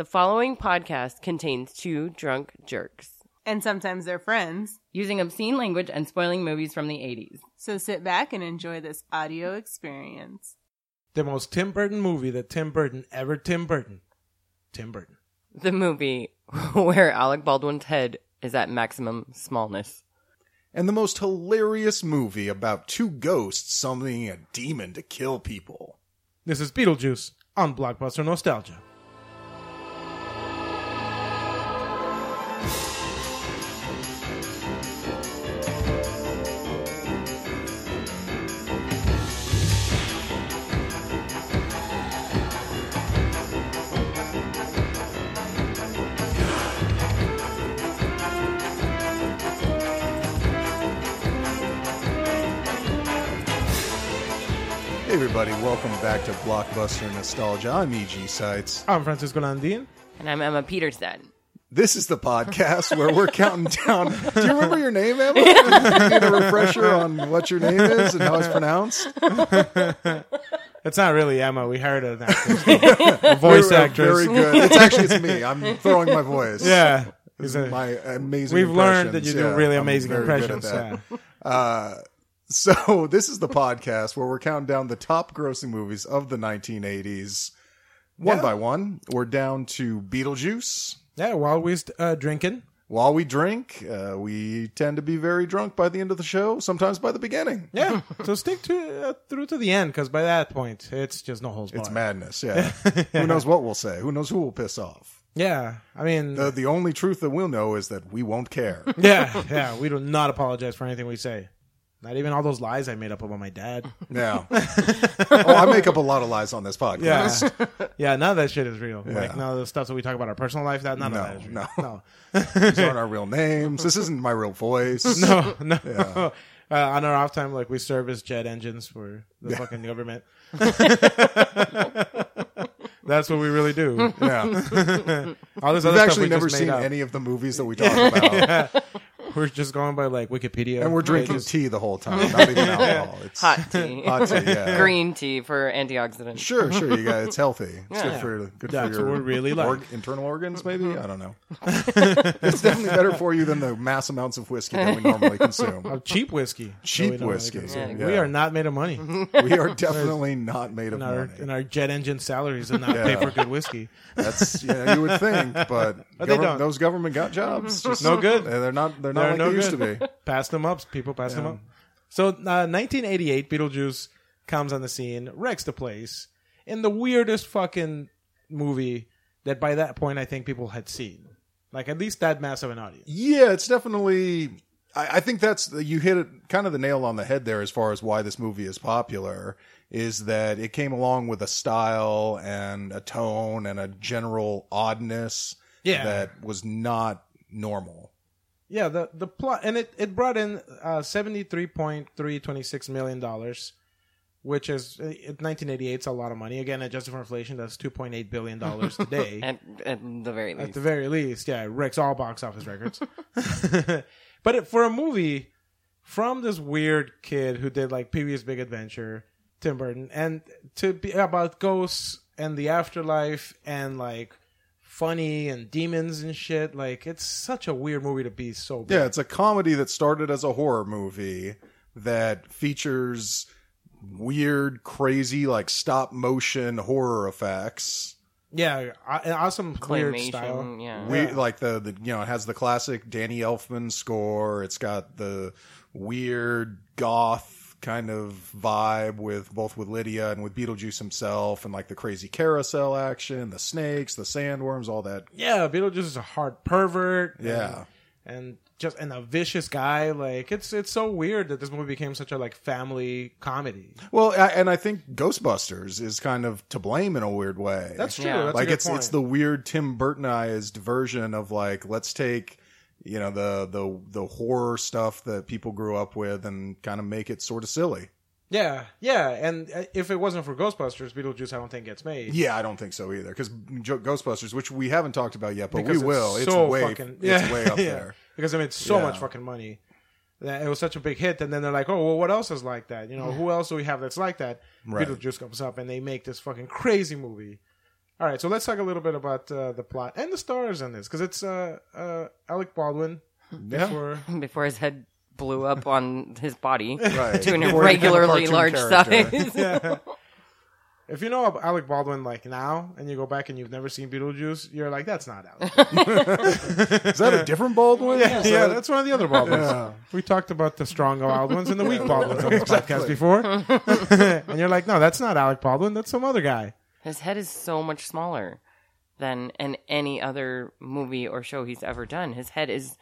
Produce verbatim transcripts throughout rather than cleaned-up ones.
The following podcast contains two drunk jerks. And sometimes they're friends. Using obscene language and spoiling movies from the eighties. So sit back and enjoy this audio experience. The most Tim Burton movie that Tim Burton ever Tim Burton. Tim Burton. The movie where Alec Baldwin's head is at maximum smallness. And the most hilarious movie about two ghosts summoning a demon to kill people. This is Beetlejuice on Blockbuster Nostalgia. Hey everybody, welcome back to Blockbuster Nostalgia. I'm E G Sites. I'm Francisco Landin. And I'm Emma Peterson. This is the podcast where we're counting down. Do you remember your name, Emma? You need a refresher on what your name is and how it's pronounced? It's not really Emma. We hired an actress. A voice We're, uh, actress. Very good. It's actually it's me. I'm throwing my voice. Yeah. It's a- my amazing We've learned that impressions. you do Yeah, really I'm amazing very good at impressions. that. Yeah. Uh, so this is the podcast where we're counting down the top grossing movies of the nineteen eighties. One Yeah. by one. We're down to Beetlejuice. Yeah, while we're uh, drinking. While we drink, uh, we tend to be very drunk by the end of the show, sometimes by the beginning. Yeah. So stick to uh, through to the end, because by that point, it's just no holds barred. It's madness, yeah. Who knows what we'll say? Who knows who will piss off? Yeah. I mean, The, the only truth that we'll know is that we won't care. yeah, yeah. We do not apologize for anything we say. Not even all those lies I made up about my dad. Yeah. Oh, I make up a lot of lies on this podcast. Yeah. Yeah, none of that shit is real. Yeah. Like, none of the stuff that we talk about our personal life, that none No, of that is real. no. No. These aren't our real names. This isn't my real voice. No, no. Yeah. Uh, on our off time, like, we service jet engines for the fucking government. That's what we really do. Yeah. All this We've other stuff actually we never just seen made up. any of the movies that we talk about. Yeah. We're just going by, like, Wikipedia. And we're drinking pages. tea the whole time. Not even alcohol. It's Hot tea. hot tea, yeah. Green tea for antioxidants. Sure, sure. You got it's healthy. It's good Yeah. for good That's for what your we really like. org- internal organs. Maybe I don't know. It's definitely better for you than the mass amounts of whiskey that we normally consume. Of cheap whiskey. Cheap So we don't really whiskey. consume. Yeah. We are not made of money. We are definitely not made of And our, money. and our jet engine salaries do not pay Yeah. for good whiskey. That's yeah, you would think, but, But they govern- don't. those government got jobs. Just, No good. They're not. They're not They're like no they used good. to be. Pass them up. People pass them up. So, uh, nineteen eighty-eight, Beetlejuice comes on the scene, wrecks the place, in the weirdest fucking movie that by that point I think people had seen. Like, at least that mass of an audience. Yeah, it's definitely. I, I think that's you hit it kind of the nail on the head there as far as why this movie is popular. Is that it came along with a style and a tone and a general oddness Yeah. that was not normal. Yeah, the the plot, and it, it brought in uh, seventy-three point three two six million dollars, which is, uh, in nineteen eighty-eight, it's a lot of money. Again, adjusted for inflation, that's two point eight billion dollars today. At, at the very At least. the very least, yeah, it wrecks all box office records. But it, for a movie from this weird kid who did like Pee-wee's Big Adventure, Tim Burton, and to be about ghosts and the afterlife and like funny and demons and shit, like it's such a weird movie to be so big. Yeah, it's a comedy that started as a horror movie that features weird, crazy, like stop motion horror effects. Yeah, a- an awesome weird Claymation, style. yeah. We like the, the you know it has the classic Danny Elfman score. It's got the weird goth kind of vibe with both with Lydia and with Beetlejuice himself, and like the crazy carousel action, the snakes, the sandworms, all that. Yeah, Beetlejuice is a hard pervert. Yeah. and, and just and a vicious guy. Like it's it's so weird that this movie became such a like family comedy. Well, I, and I think Ghostbusters is kind of to blame in a weird way. That's true. Yeah. That's like a good it's point. it's the weird Tim Burtonized version of like let's take you know the the the horror stuff that people grew up with and kind of make it sort of silly. Yeah, yeah, and uh, if it wasn't for Ghostbusters, Beetlejuice I don't think gets made. Yeah, I don't think so either. Because Ghostbusters, which we haven't talked about yet, but Because we will. It's, It's, so way, fucking, it's yeah, way up yeah. there. Because I made so Yeah. much fucking money. That it was such a big hit, and then they're like, "Oh, well, what else is like that? You know, who else do we have that's like that?" Right. Beetlejuice comes up, and they make this fucking crazy movie All right, so let's talk a little bit about uh, the plot and the stars in this, because it's uh, uh, Alec Baldwin. Yeah. Before, Before his head blew up on his body Right. to an Before he became a irregularly cartoon large character. size. yeah. If you know of Alec Baldwin like now, and you go back and you've never seen Beetlejuice, you're like, that's not Alec Baldwin. Is that a different Baldwin? yeah, Is yeah, that- that's one of the other Baldwins. Yeah. We talked about the strong Baldwins and the weak Baldwins on this podcast before. And you're like, no, that's not Alec Baldwin. That's some other guy. His head is so much smaller than in any other movie or show he's ever done. His head is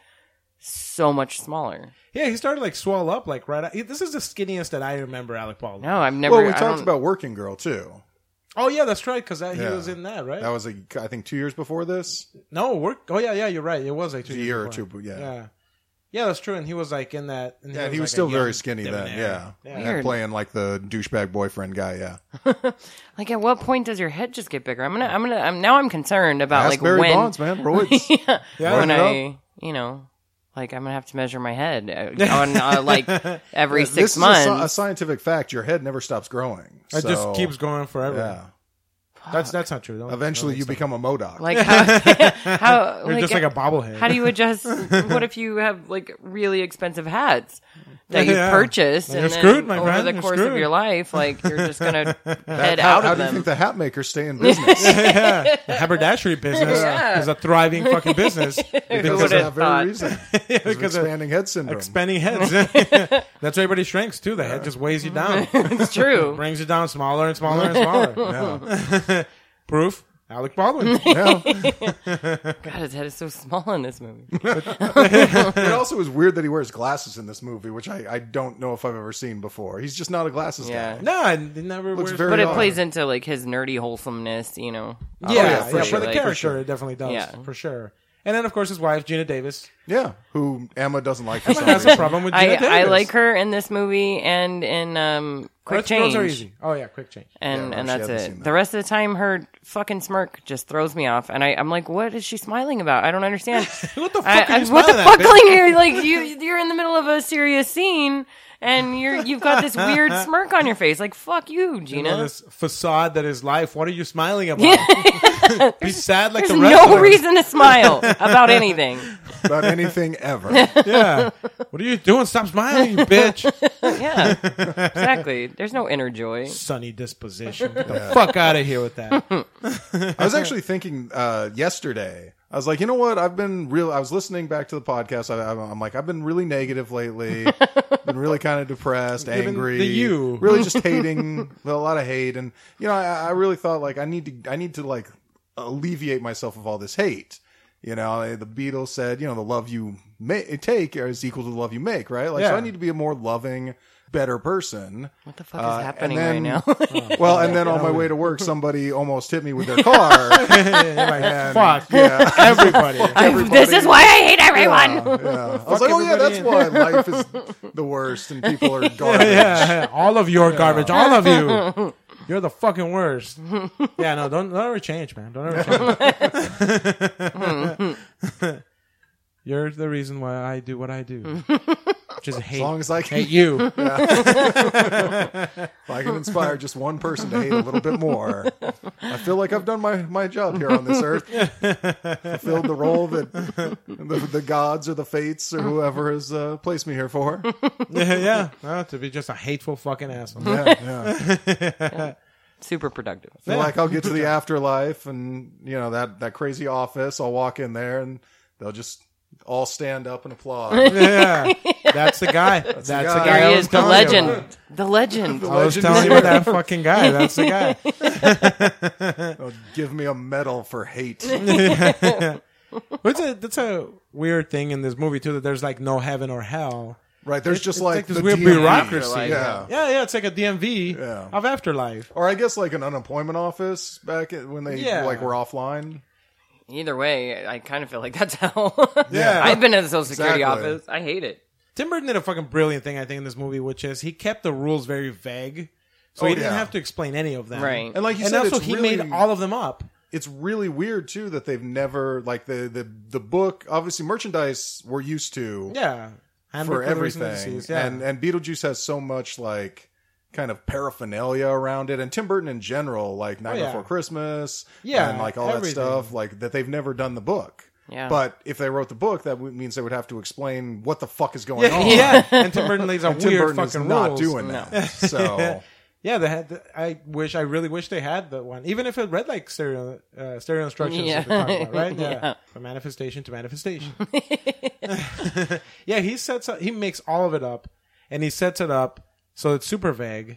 so much smaller. Yeah, he started like swell up like right. At, this is the skinniest that I remember Alec Baldwin. No, I've never. Well, we I talked don't- about Working Girl too. Oh yeah, that's right. Because he Yeah. was in that, right? That was a, I think two years before this. no, work. Oh yeah, yeah, you're right. It was like two A years year or before. two, yeah. yeah, yeah, that's true. And he was like in that. And Yeah, was, he was like, still a very young skinny then. debonair. Yeah, yeah. And Weird. playing like the douchebag boyfriend guy. Yeah, Like, at what point does your head just get bigger? I'm gonna. I'm gonna. I'm now. I'm concerned about Ask like Barry when. Bonds, man. Roids. yeah, Yeah, when run it I, you know, like I'm gonna have to measure my head uh, on uh, like every This six is a, months. sci- a scientific fact. Your head never stops growing. It So, just keeps going forever. Yeah. That's that's not true. Don't, Eventually, don't you stop. become a Modoc. Like how? how You're like, just like a bobblehead. How do you adjust? What if you have like really expensive hats that you Yeah. purchase Then and you're then screwed, my over friend. the You're course of screwed. your life, like you're just gonna head how out how of do you them? think the hat makers stay in business? yeah, the haberdashery business Yeah. is a thriving fucking business Who because would of have that very thought? reason. because Because of expanding head syndrome. expanding heads. That's why everybody shrinks too. The head just weighs you down, It's true. brings you down smaller and smaller and smaller. yeah. Proof: Alec Baldwin. Yeah. God, his head is so small in this movie. It also is weird that he wears glasses in this movie, which I, I don't know if I've ever seen before. He's just not a glasses Yeah. guy. No, it never Looks wears- very But it odd. plays into like his nerdy wholesomeness, you know. Yeah, yeah, yeah, for for, sure. the Like, character, for sure. it definitely does. Yeah. For sure. And then, of course, his wife, Gina Davis. Yeah, who Emma doesn't like for some That's reason. the problem with Gina I, Davis. I like her in this movie and in um, Quick Girls Change. are easy. Oh, yeah, quick change. And Yeah, no, and she that's hasn't seen it. that. The rest of the time, her fucking smirk just throws me off, and I, I'm like, "What is she smiling about? I don't understand." What the fuck I, are you I- what the smiling at, fuck, bitch? calling here? Like you, you're in the middle of a serious scene, and you're you've got this weird smirk on your face. Like, fuck you, You Gina. know, this facade that is life. What are you smiling about? Be sad like There's the rest no of us. reason to smile about anything. About anything ever. Yeah. What are you doing? Stop smiling, you bitch. Yeah, exactly. There's no inner joy. Sunny disposition. Get the fuck out of here with that. I was actually thinking uh, yesterday. I was like, you know what? I've been real. I was listening back to the podcast. I, I'm like, I've been really negative lately. Been really kind of depressed, Giving angry. the you. Really just hating. A lot of hate, and you know, I, I really thought like I need to. I need to like alleviate myself of all this hate. You know, the Beatles said, you know, the love you ma- take is equal to the love you make, right? Like, so Yeah. I need to be a more loving, better person. What the fuck Uh, is happening and then- right now? Well, and then on my way to work, somebody almost hit me with their car. You're like, And- fuck. Yeah. Everybody. This is why I hate everyone. Yeah. I was like, oh yeah, that's why life is the worst and people are garbage. Yeah, all of your garbage. All of you. You're the fucking worst. Yeah, no, don't, don't ever change, man. Don't ever change. You're the reason why I do what I do. Which is hate, As long as I can, hate you. if I can inspire just one person to hate a little bit more, I feel like I've done my, my job here on this earth. Fulfilled the role that the, the gods or the fates or whoever has uh, placed me here for. Yeah, yeah. No, to be just a hateful fucking asshole. Yeah, yeah. Super productive. I feel like I'll get to the afterlife and, you know, that, that crazy office. I'll walk in there and they'll just all stand up and applaud. Yeah, that's the guy. That's the guy. guy. There I he was is, the telling you legend. about. The legend. I was Legend. telling you about that fucking guy. That's the guy. They'll give me a medal for hate. But it's a, that's a weird thing in this movie too. That there's like no heaven or hell. Right, there's It's- just it's like, like this the weird D M V, bureaucracy. like, yeah. Yeah, yeah. It's like a D M V Yeah. of afterlife. Or I guess like an unemployment office back at, when they Yeah. like were offline. Either way, I kind of feel like that's hell. Yeah. I've been in the Social Security Exactly. office. I hate it. Tim Burton did a fucking brilliant thing, I think, in this movie, which is he kept the rules very vague, so Oh, he didn't yeah. have to explain any of them. Right. And like you And said, also, it's he really, made all of them up. it's really weird too that they've never like the the the book. Obviously, merchandise we're used to Yeah, Handbook for of Reasons everything, Disease, Yeah. and and Beetlejuice has so much like kind of paraphernalia around it, and Tim Burton in general, like Nightmare Oh, yeah. Before Christmas, Yeah, and like all everything. that stuff, like that they've never done the book. Yeah. But if they wrote the book, that would- means they would have to explain what the fuck is going Yeah, on. yeah. And Tim Burton lays out And Tim weird Burton is fucking not rules. doing that. So Yeah, they had. The, I wish. I really wish they had the one, even if it read like stereo, uh, stereo instructions. Yeah. That they're talking about, right? Yeah. Yeah. From manifestation to manifestation. Yeah, he sets. Up, he makes all of it up, and he sets it up so it's super vague,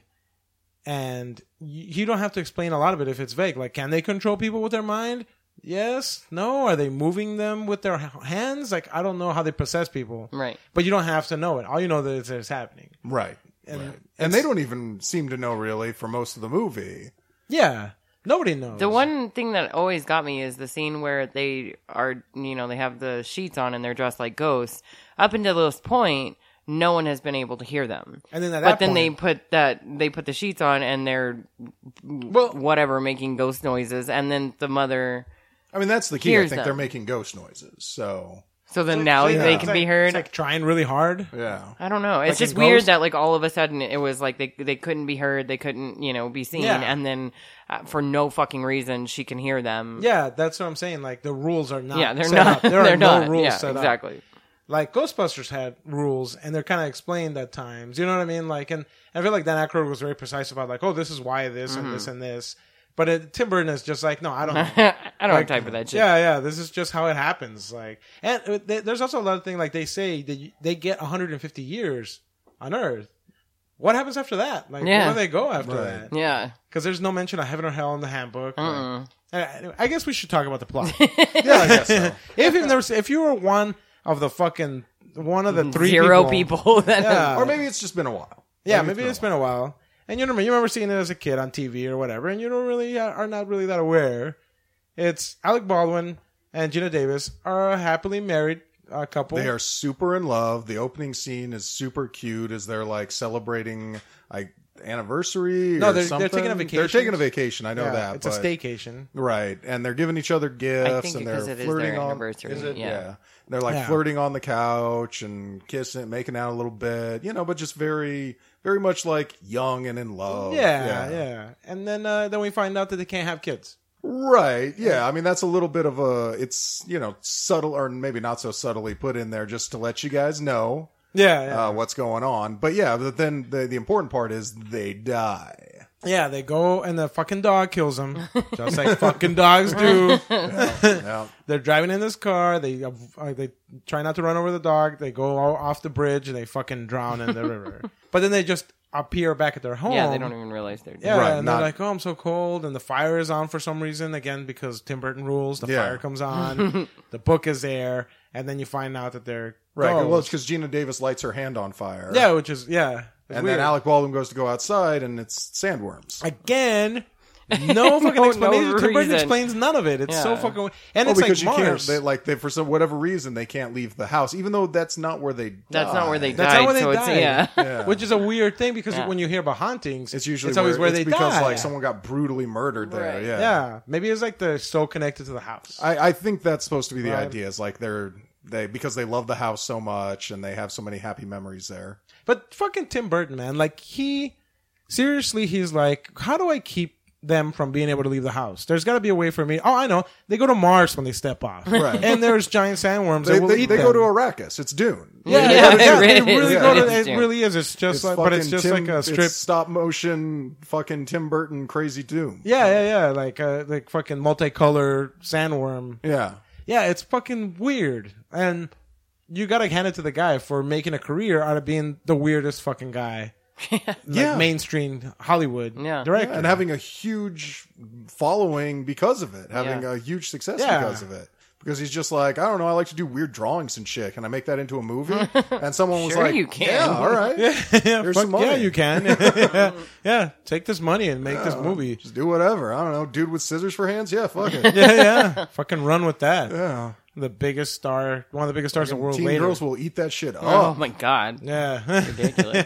and y- you don't have to explain a lot of it if it's vague. Like, can they control people with their mind? Yes. No. Are they moving them with their h- hands? Like, I don't know how they possess people. Right. But you don't have to know it. All you know that it's, it's happening. right, And, right. and they don't even seem to know really for most of the movie. Yeah. Nobody knows. The one thing that always got me is the scene where they are, you know, they have the sheets on and they're dressed like ghosts. Up until this point, no one has been able to hear them. And then at but that then point- they put that they put the sheets on and they're Well- whatever making ghost noises, and then the mother. I mean, that's the key. I Hears think them. they're making ghost noises. So So then now So, yeah, they it's can like- be heard. It's like trying really hard. yeah, I don't know. It's Like just in weird Ghost? that like all of a sudden it was like they they couldn't be heard, they couldn't you know be seen, Yeah. and then uh, for no fucking reason she can hear them. Yeah, that's what I'm saying. Like the rules are not. yeah, they're set not. Up. There they're are no not. rules yeah, set up. exactly. Like Ghostbusters had rules, and they're kind of explained at times. You know what I mean? Like, and I feel like Dan Aykroyd was very precise about like, oh, this is why this and this and this. But it, Tim Burton is just like, no, I don't. know. I don't Like, have time for that shit. Yeah, yeah. This is just how it happens. Like, and uh, they, there's also a lot of things like they say that you, they get one hundred fifty years on Earth. What happens after that? Like, Yeah. where do they go after Right. that? Yeah. Because there's no mention of heaven or hell in the handbook. Like, Uh-uh. uh, I guess we should talk about the plot. yeah, I guess so. if you've never, if you were one of the fucking one of the three Zero people, people, that Yeah. Or maybe it's just been a while. yeah, maybe it's been a while, and you remember you remember seeing it as a kid on T V or whatever, and you don't really uh, are not really that aware. It's Alec Baldwin and Gina Davis are a happily married uh, couple. They are super in love. The opening scene is super cute as they're like celebrating like anniversary. No, or they're- they're something. taking a They're vacation. taking a vacation. I know Yeah, that. it's a but- staycation. Right, and they're giving each other gifts, I think and because they're it is flirting their on. anniversary, Is it? yeah. They're like Yeah. flirting on the couch and kissing, making out a little bit, you know, but just very, very much like young and in love. Yeah, yeah, And then uh, then we find out that they can't have kids. Right. Yeah. I mean, that's a little bit of a. It's you know subtle, or maybe not so subtly put in there, just to let you guys know Yeah, yeah. uh, what's going on. But yeah, but then the the important part is they die. Yeah, they go and the fucking dog kills them, just like fucking dogs do. Yeah. They're driving in this car. They uh, they try not to run over the dog. They go all off the bridge and they fucking drown in the river. But then they just appear back at their home. Yeah, they don't even realize they're dead. Yeah, Right, and not- they're like, "Oh, I'm so cold," and the fire is on for some reason again because Tim Burton rules. The Yeah. fire comes on. The book is there, and then you find out that they're Right. Well, ghosts. it's because Gina Davis lights her hand on fire. Yeah, which is yeah. It's And weird. then Alec Baldwin goes to go outside, and it's sandworms. again. No fucking no explanation. Tim Burton reason. explains none of it. It's so Yeah. fucking and Well, it's because like you Mars. can't, they, like, they, for some whatever reason, they can't leave the house, even though that's not where they. That's not where they died. That's died. not where they so it's died. yeah. Yeah. Which is a weird thing because Yeah. when you hear about hauntings, It's usually it's always where, it's they because die. like someone got brutally murdered there. Right. Yeah. Yeah, maybe it's like they're so connected to the house. I, I think that's supposed to be the Right. idea. Is like they're they because they love the house so much and they have so many happy memories there. But fucking Tim Burton, man, like he seriously, he's like, how do I keep them from being able to leave the house? There's got to be a way for me. Oh, I know. They go to Mars when they step off, Right. and there's giant sandworms They, that will they, eat they them. go to Arrakis. It's Dune. yeah, Yeah, yeah, it yeah, really they really is. go to. It's It Dune. really is. It's just It's like, but it's fucking just Tim- like a strip. it's stop motion, fucking Tim Burton, crazy Doom. Yeah, yeah, yeah. Like uh, like fucking multicolor sandworm. Yeah. Yeah, it's fucking weird, and you gotta hand it to the guy for making a career out of being the weirdest fucking guy. Like Yeah. mainstream Hollywood Yeah. director. And having a huge following because of it, having Yeah. a huge success Yeah. because of it. Because he's just like, I don't know, I like to do weird drawings and shit. Can I make that into a movie? And someone was Sure like, you can. Yeah, all right. yeah, Here's fuck some money. yeah, you can. yeah, yeah, take this money and make this movie. Just do whatever. I don't know. Dude with scissors for hands? Yeah, fuck it. Yeah, yeah, fucking run with that. Yeah. The biggest star, one of the biggest stars in the world. Teen later. girls will eat that shit up. Oh my god. Yeah, Ridiculous.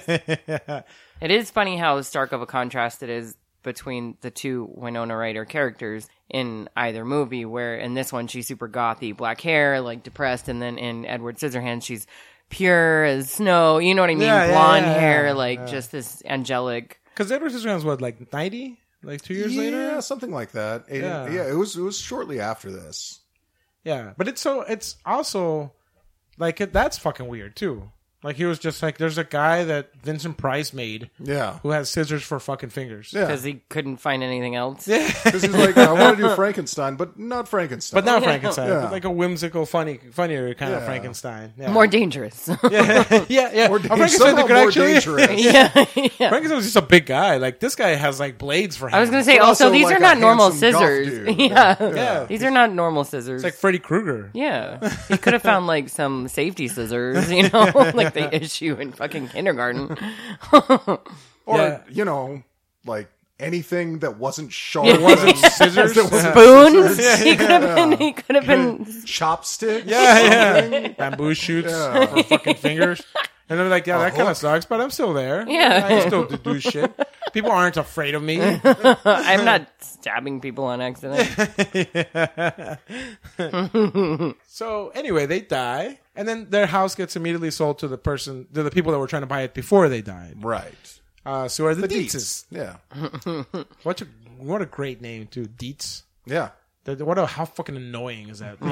It is funny how stark of a contrast it is between the two Winona Ryder characters in either movie, where in this one she's super gothy, black hair, like depressed, and then in Edward Scissorhands she's pure as snow, you know what I mean? Yeah, yeah, Blonde yeah, hair, yeah, like yeah. just this angelic Because Edward Scissorhands, what, like ninety? Like two years yeah, later? Yeah, something like that. It, Yeah. yeah, it was it was shortly after this. Yeah, but it's so it's also like it, that's fucking weird too. Like he was just like, there's a guy that Vincent Price made Yeah. who has scissors for fucking fingers. Yeah. Because he couldn't find anything else. Yeah. Because he's like, I want to do Frankenstein, but not Frankenstein. But not Frankenstein, Yeah. but like a whimsical, funny, funnier kind of Yeah. Frankenstein. Yeah. More dangerous. yeah, yeah, yeah. More A dan- Frankenstein somehow that could more actually- dangerous. yeah, yeah. Frankenstein was just a big guy. Like this guy has like blades for him. I was going to say, But also, also, these like, are a not normal handsome goth scissors. dude. yeah. Yeah. These are not normal scissors. It's like Freddy Krueger. Yeah. He could have found like some safety scissors, you know, like they issue in fucking kindergarten. Or, Yeah. you know, like anything that wasn't sharp. Yeah. Wasn't scissors? That wasn't Spoons. scissors. He could have been. He could have been. Chopsticks. Yeah, yeah. Bamboo shoots Yeah. for fucking fingers. And they're like, yeah, A that kind hook. of sucks, but I'm still there. Yeah. I still do, do shit. People aren't afraid of me. I'm not stabbing people on accident. So anyway, they die, and then their house gets immediately sold to the person, to the people that were trying to buy it before they died. Right. Uh, so are the, The Dietzes. Deets. Yeah. What a what a great name too, Dietz. Yeah. The- What a how fucking annoying is that?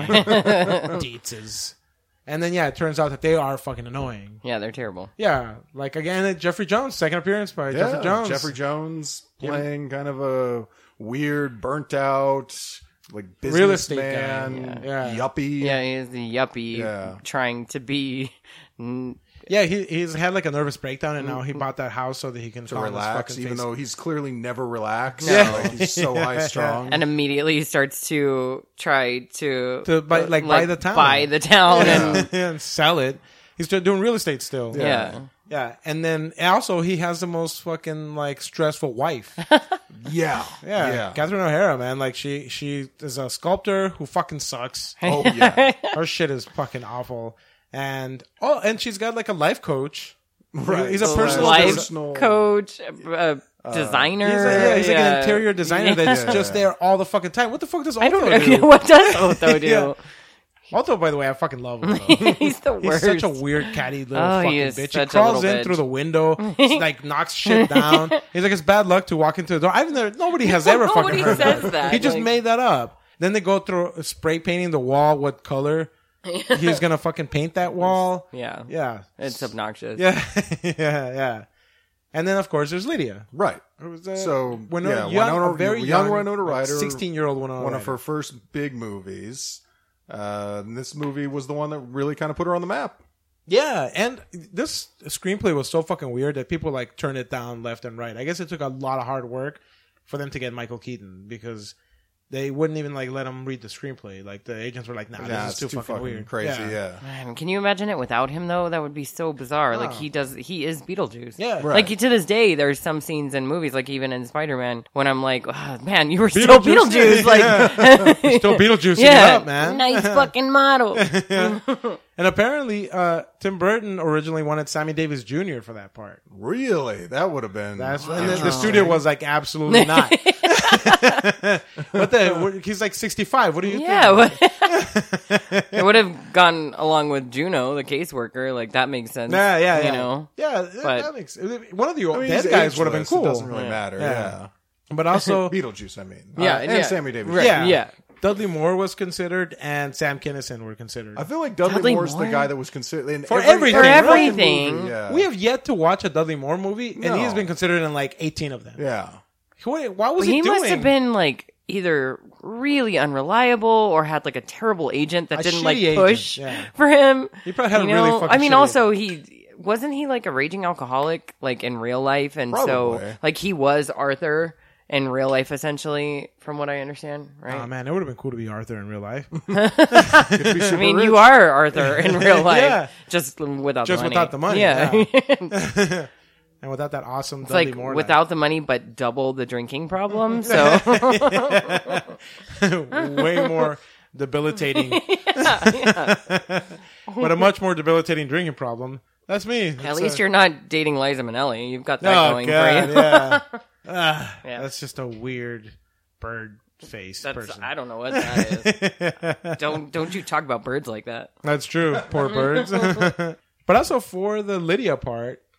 Dietzes. And then yeah, it turns out that they are fucking annoying. Yeah, they're terrible. Yeah, like again, Jeffrey Jones, second appearance by Yeah. Jeffrey Jones. Jeffrey Jones playing kind of a weird, burnt out, like Real estate businessman, guy. Yeah. yuppie. Yeah, he is the yuppie Yeah. trying to be. mm, Yeah, he he's had like a nervous breakdown, and now he bought that house so that he can To calm his relax, fucking even face. though he's clearly never relaxed. Yeah. Like, he's so high strung. And immediately he starts to try to To buy- like, buy the town. buy the town, and and sell it. He's still doing real estate still. yeah. Yeah, and then also he has the most fucking like stressful wife. yeah. Yeah, Yeah. Catherine O'Hara, man. Like she she is a sculptor who fucking sucks. Oh, yeah. Her shit is fucking awful. And oh, and she's got like a life coach. Right. He's a So, personal life des- personal- coach, uh, designer. He's, like, yeah, he's like an interior designer that's Yeah. just there all the fucking time. What the fuck does I don't Otho know do? what does Otho do. Yeah. Otho, by the way, I fucking love him. though. He's the He's worst. such a weird catty little Oh, he fucking is bitch. He such a crawls little in bitch. through the window, he, like knocks shit down. He's like, it's bad luck to walk into the door. I've never, nobody has ever Nobody fucking heard says that. that, He just like- made that up. Then they go through spray painting the wall. What color? He's gonna fucking paint that wall. Yeah. Yeah, It's obnoxious. yeah, yeah, yeah. And then of course there's Lydia. Right. Who was, uh, So, Winona, yeah, young, Winona- a very young young, Winona Ryder, sixteen-year-old Winona One Ryder. of her first big movies. Uh, and this movie was the one that really kind of put her on the map. Yeah, and this screenplay was so fucking weird that people like turned it down left and right. I guess it took a lot of hard work for them to get Michael Keaton because they wouldn't even like let him read the screenplay. Like the agents were like, "Nah, Nah, this is it's too, too fucking, weird, crazy. Yeah. Man, can you imagine it without him though? That would be so bizarre. Like Oh. he does, he is Beetlejuice. Yeah. Right. Like to this day, there's some scenes in movies, like even in Spider-Man, when I'm like, oh, man, you were still Beetlejuice. Beetlejuice. Like, Still Beetlejuicing yeah, it up, man." nice fucking model. And apparently, uh, Tim Burton originally wanted Sammy Davis Junior for that part. Really? That would have been. That's and the, the studio was like, absolutely not. What the? He's like sixty-five. What do you Yeah, think? but- it would have gone along with Juno, the caseworker. Like that makes sense. Yeah, yeah, yeah. You know, yeah, that- But- that makes one of the I mean, dead he's guys would have been ageless. It cool. doesn't really Yeah. matter. Yeah. Yeah. But also, Beetlejuice, I mean. Yeah, Uh, and yeah. Sammy Davis. Right. yeah, yeah. Dudley Moore was considered, and Sam Kinison were considered. I feel like Dudley, Dudley Moore's Moore? the guy that was considered in For every, everything, For right? fucking everything. movie, Yeah. We have yet to watch a Dudley Moore movie, and No. he's been considered in like eighteen of them. yeah. Wait, why was Well, he, he doing? must have been like either really unreliable or had like a terrible agent that A didn't like shitty agent, push yeah. for him. He probably had you a really know? fucking I mean, shitty also he wasn't he like a raging alcoholic like in real life, and so Probably. like he was Arthur in real life essentially, from what I understand, right? Oh man, it would have been cool to be Arthur in real life. I mean, you are Arthur in real life, Yeah. just without Just the money. without the money, Yeah, And without that awesome it's Dudley like Moore, without the money, but double the drinking problem. So way more debilitating, but a much more debilitating drinking problem. That's me. at It's least a- you're not dating Liza Minnelli. You've got that Oh going god, for you. yeah. Ah, Yeah. That's just a weird bird face That's person. I don't know what that is. don't don't you talk about birds like that? That's true. Poor birds. But also for the Lydia part,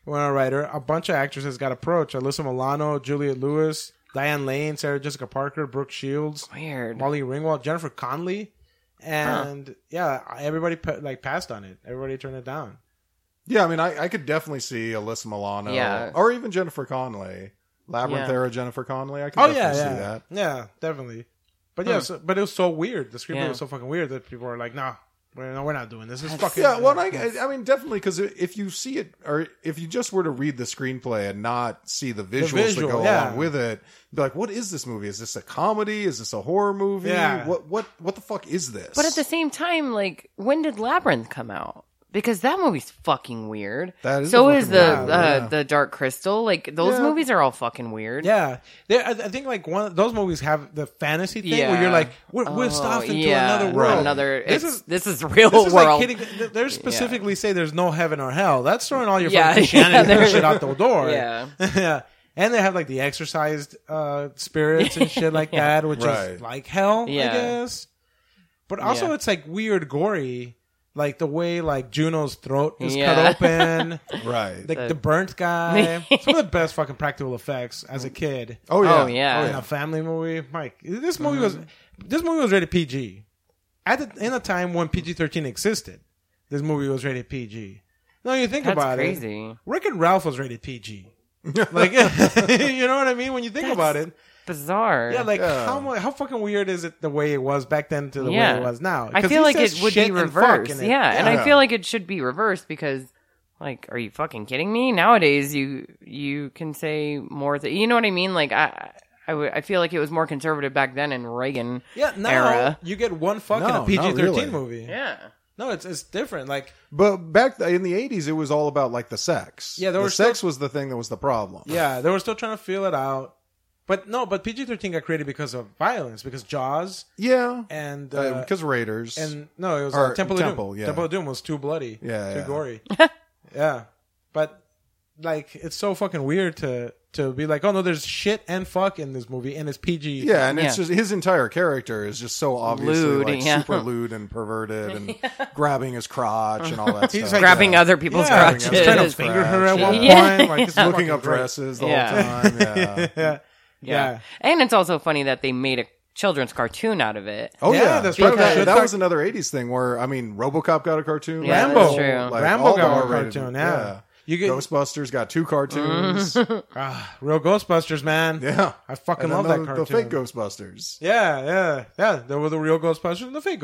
Winona Ryder. A bunch of actresses got approached. Alyssa Milano, Juliette Lewis, Diane Lane, Sarah Jessica Parker, Brooke Shields, Weird. Molly Ringwald, Jennifer Connelly, and huh. yeah, everybody like passed on it. Everybody turned it down. Yeah, I mean, I, I could definitely see Alyssa Milano, yeah. or even Jennifer Connelly, Labyrinth yeah. era Jennifer Connelly. I could oh, definitely yeah, yeah. see that. Yeah, definitely. But yeah, hmm. so, but it was so weird. The screenplay yeah. was so fucking weird that people were like, "Nah, we're, no, we're not doing this. This is fucking." Yeah, well, I, I mean, definitely, because if you see it, or if you just were to read the screenplay and not see the visuals the visual, that go yeah. along with it, be like, "What is this movie? Is this a comedy? Is this a horror movie? Yeah. What what what the fuck is this?" But at the same time, like, when did Labyrinth come out? Because that movie's fucking weird. That is so is the weird, uh, yeah. the Dark Crystal. Like those Yeah. movies are all fucking weird. Yeah, they, I, I think like one of those movies have the fantasy thing Yeah. where you're like, we're, we're Oh, stuff into yeah. another world. Another. This It's, is this is real this is world. like hitting. They specifically say there's no heaven or hell. That's throwing all your Yeah, fucking Christianity yeah, and shit out the door. Yeah. yeah. And they have like the exorcised uh, spirits and shit like Yeah. that, which Right. is like hell, Yeah. I guess. But also, Yeah. it's like weird, gory. Like the way like Juno's throat is Yeah. cut open, right? like The- the burnt guy. Some of the best fucking practical effects as a kid. Oh yeah, Oh, yeah. In a family movie, Mike. This movie was this movie was rated P G. At the, in a time when P G thirteen existed, this movie was rated P G. No, you think That's about crazy. it. Rick and Ralph was rated P G. Like, you know what I mean? When you think That's about it, Bizarre. yeah. Like, Yeah. how mu- how fucking weird is it the way it was back then to the Yeah. way it was now? I 'Cause feel he like it says would shit be and fuck reversed. in it. Yeah, and I Yeah. feel like it should be reversed because, like, are you fucking kidding me? Nowadays, you you can say more. Th- you know what I mean? Like, I I, w- I feel like it was more conservative back then in Reagan Yeah, now era. you get one fuck in No, a P G thirteen not really. movie. Yeah. No, it's it's different. Like, But back th- in the eighties, it was all about like the sex. Yeah, there the were sex still- was the thing that was the problem. yeah, they were still trying to feel it out. But no, but P G thirteen got created because of violence, because Jaws yeah, and uh, uh, because Raiders and no, it was Or uh, Temple of Temple, Doom. yeah. Temple of Doom was too bloody, Yeah, too yeah. gory. Yeah, but like it's so fucking weird to to be like, oh no, there's shit and fuck in this movie, and it's P G. Yeah, and it's Yeah. just his entire character is just so obviously Lewd, like yeah. super lewd and perverted and grabbing his crotch and all that He's stuff. like- Grabbing yeah. other people's Yeah, crotches. he's trying to finger her at one Yeah. point, like it's He's looking fucking up great. dresses the Yeah. whole time. Yeah. yeah. Yeah. And it's also funny that they made a children's cartoon out of it. Oh Yeah, yeah, that's But right. that, Should that talk- was another eighties thing where I mean, RoboCop got a cartoon. Yeah, Rambo, that's true. Like, Rambo all got the a R-rated- cartoon. Yeah, you get Ghostbusters got two cartoons. ah, real Ghostbusters, man. yeah, I fucking And love then that the, cartoon. the fake Ghostbusters. Yeah, yeah, yeah. There were the real Ghostbusters and the fake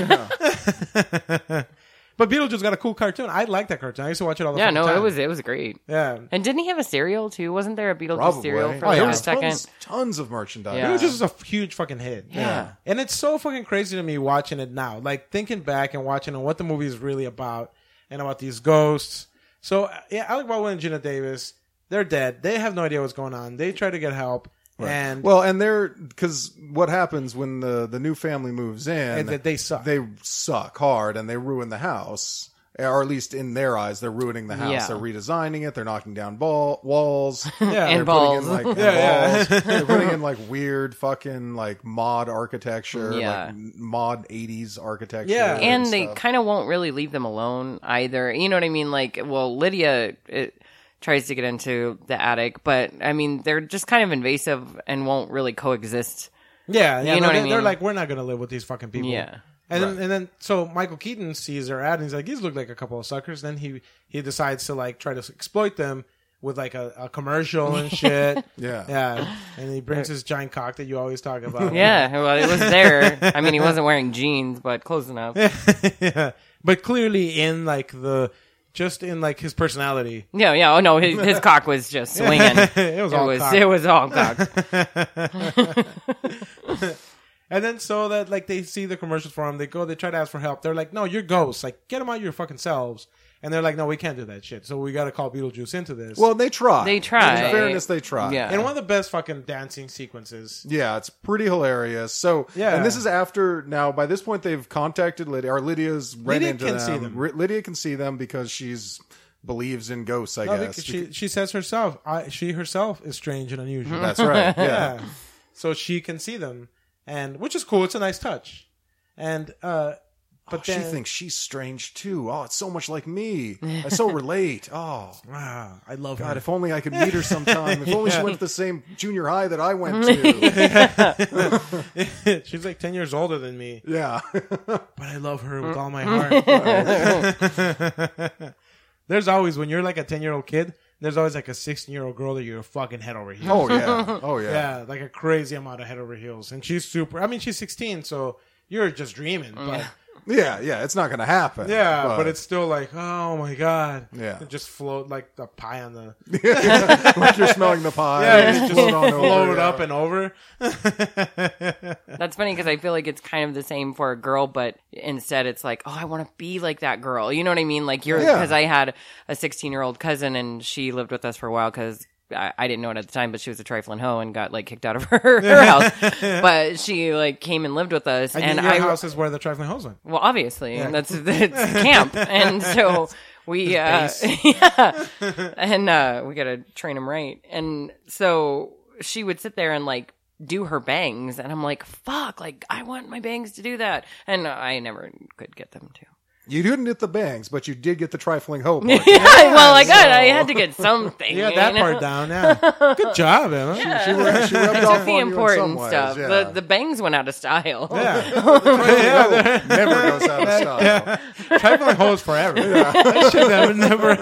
Ghostbusters. But Beetlejuice got a cool cartoon. I like that cartoon. I used to watch it all the Yeah, fucking no, time. it was it was great. Yeah. And didn't he have a cereal too? Wasn't there a Beetlejuice Probably. cereal for Oh, like yeah. a There's second? tons, tons of merchandise. Yeah. Beetlejuice is a huge fucking hit. Yeah. And it's so fucking crazy to me watching it now. Like thinking back and watching what the movie is really about and about these ghosts. So, yeah, Alec Baldwin and Gina Davis, they're dead. They have no idea what's going on. They try to get help. And Well, and they're because what happens when the the new family moves in? And that they suck. They suck hard, and they ruin the house. Or at least in their eyes, they're ruining the house. Yeah. They're redesigning it. They're knocking down ball, walls. Yeah. They're And putting in balls. like Yeah, yeah. balls. They're putting in like weird fucking like mod architecture, Yeah. like mod eighties architecture. Yeah. And they stuff. kind of won't really leave them alone either. You know what I mean? Like, well, Lydia it, tries to get into the attic, but I mean, they're just kind of invasive and won't really coexist. yeah, yeah You know no, what I they, they're mean? like, we're not going to live with these fucking people. Yeah. And then, and then, so Michael Keaton sees their ad and he's like, these look like a couple of suckers. Then he, he decides to like try to exploit them with like a, a commercial and shit. Yeah. Yeah. And he brings his giant cock that you always talk about. Yeah, well, it was there. I mean, he wasn't wearing jeans, but close enough. Yeah. But clearly in like the, just in like his personality. Yeah, yeah. Oh no, his, his cock was just swinging. It was all it was, cock. It was all cock. And then so that like they see the commercials for him, they go, they try to ask for help. They're like, no, you're ghosts. Like, get them out of your fucking selves. And they're like, no, we can't do that shit. So we got to call Beetlejuice into this. Well, they try. They try. In fairness, they try. Yeah. and one of the best fucking dancing sequences. Yeah, it's pretty hilarious. So, Yeah. and this is after now. By this point, they've contacted Lydia. Or Lydia's ran Lydia into can them. see them. R- Lydia can see them because she's believes in ghosts. I No, guess because she she says herself, I, she herself is strange and unusual. that's right. Yeah. Yeah. So she can see them, and which is cool. It's a nice touch. And uh, But oh, then, she thinks she's strange too. Oh, it's so much like me. I so relate. Oh, ah, I love God, her. if only I could meet her sometime. If only she went to the same junior high that I went to. She's like ten years older than me, Yeah. but I love her with all my heart. There's always, when you're like a ten-year-old kid, there's always like a sixteen-year-old girl that you're fucking head over heels. Oh, yeah. Oh, yeah. Yeah, like a crazy amount of head over heels. And she's super, I mean, she's sixteen, so you're just dreaming. But Yeah, yeah. It's not going to happen. yeah, but, it's still like, oh my God. Yeah. It just float like the pie on the, like you're smelling the pie. yeah, and it's just float on over, float yeah. up and over. That's funny because I feel like it's kind of the same for a girl, but instead it's like, oh, I want to be like that girl. You know what I mean? Like you're, Yeah. because I had a sixteen year old cousin and she lived with us for a while because I, I didn't know it at the time, but she was a trifling hoe and got like kicked out of her, her house. But she like came and lived with us, And, and your I house is where the trifling hose went. well, obviously, that's that's camp, and so we uh, yeah, and uh, we got to train him right, and so she would sit there and like do her bangs, and I'm like, fuck, like I want my bangs to do that, and I never could get them to. You didn't get the bangs, but you did get the trifling hope. Yeah, well, I got, I had to get something. You got that you know? part down, yeah. Good job, Emma. She, rubbed- she rubbed I off took the on you in important some ways, stuff. yeah. The the bangs went out of style. Yeah. yeah, never goes out of style. Yeah. Trifling hose forever. That shit that would never.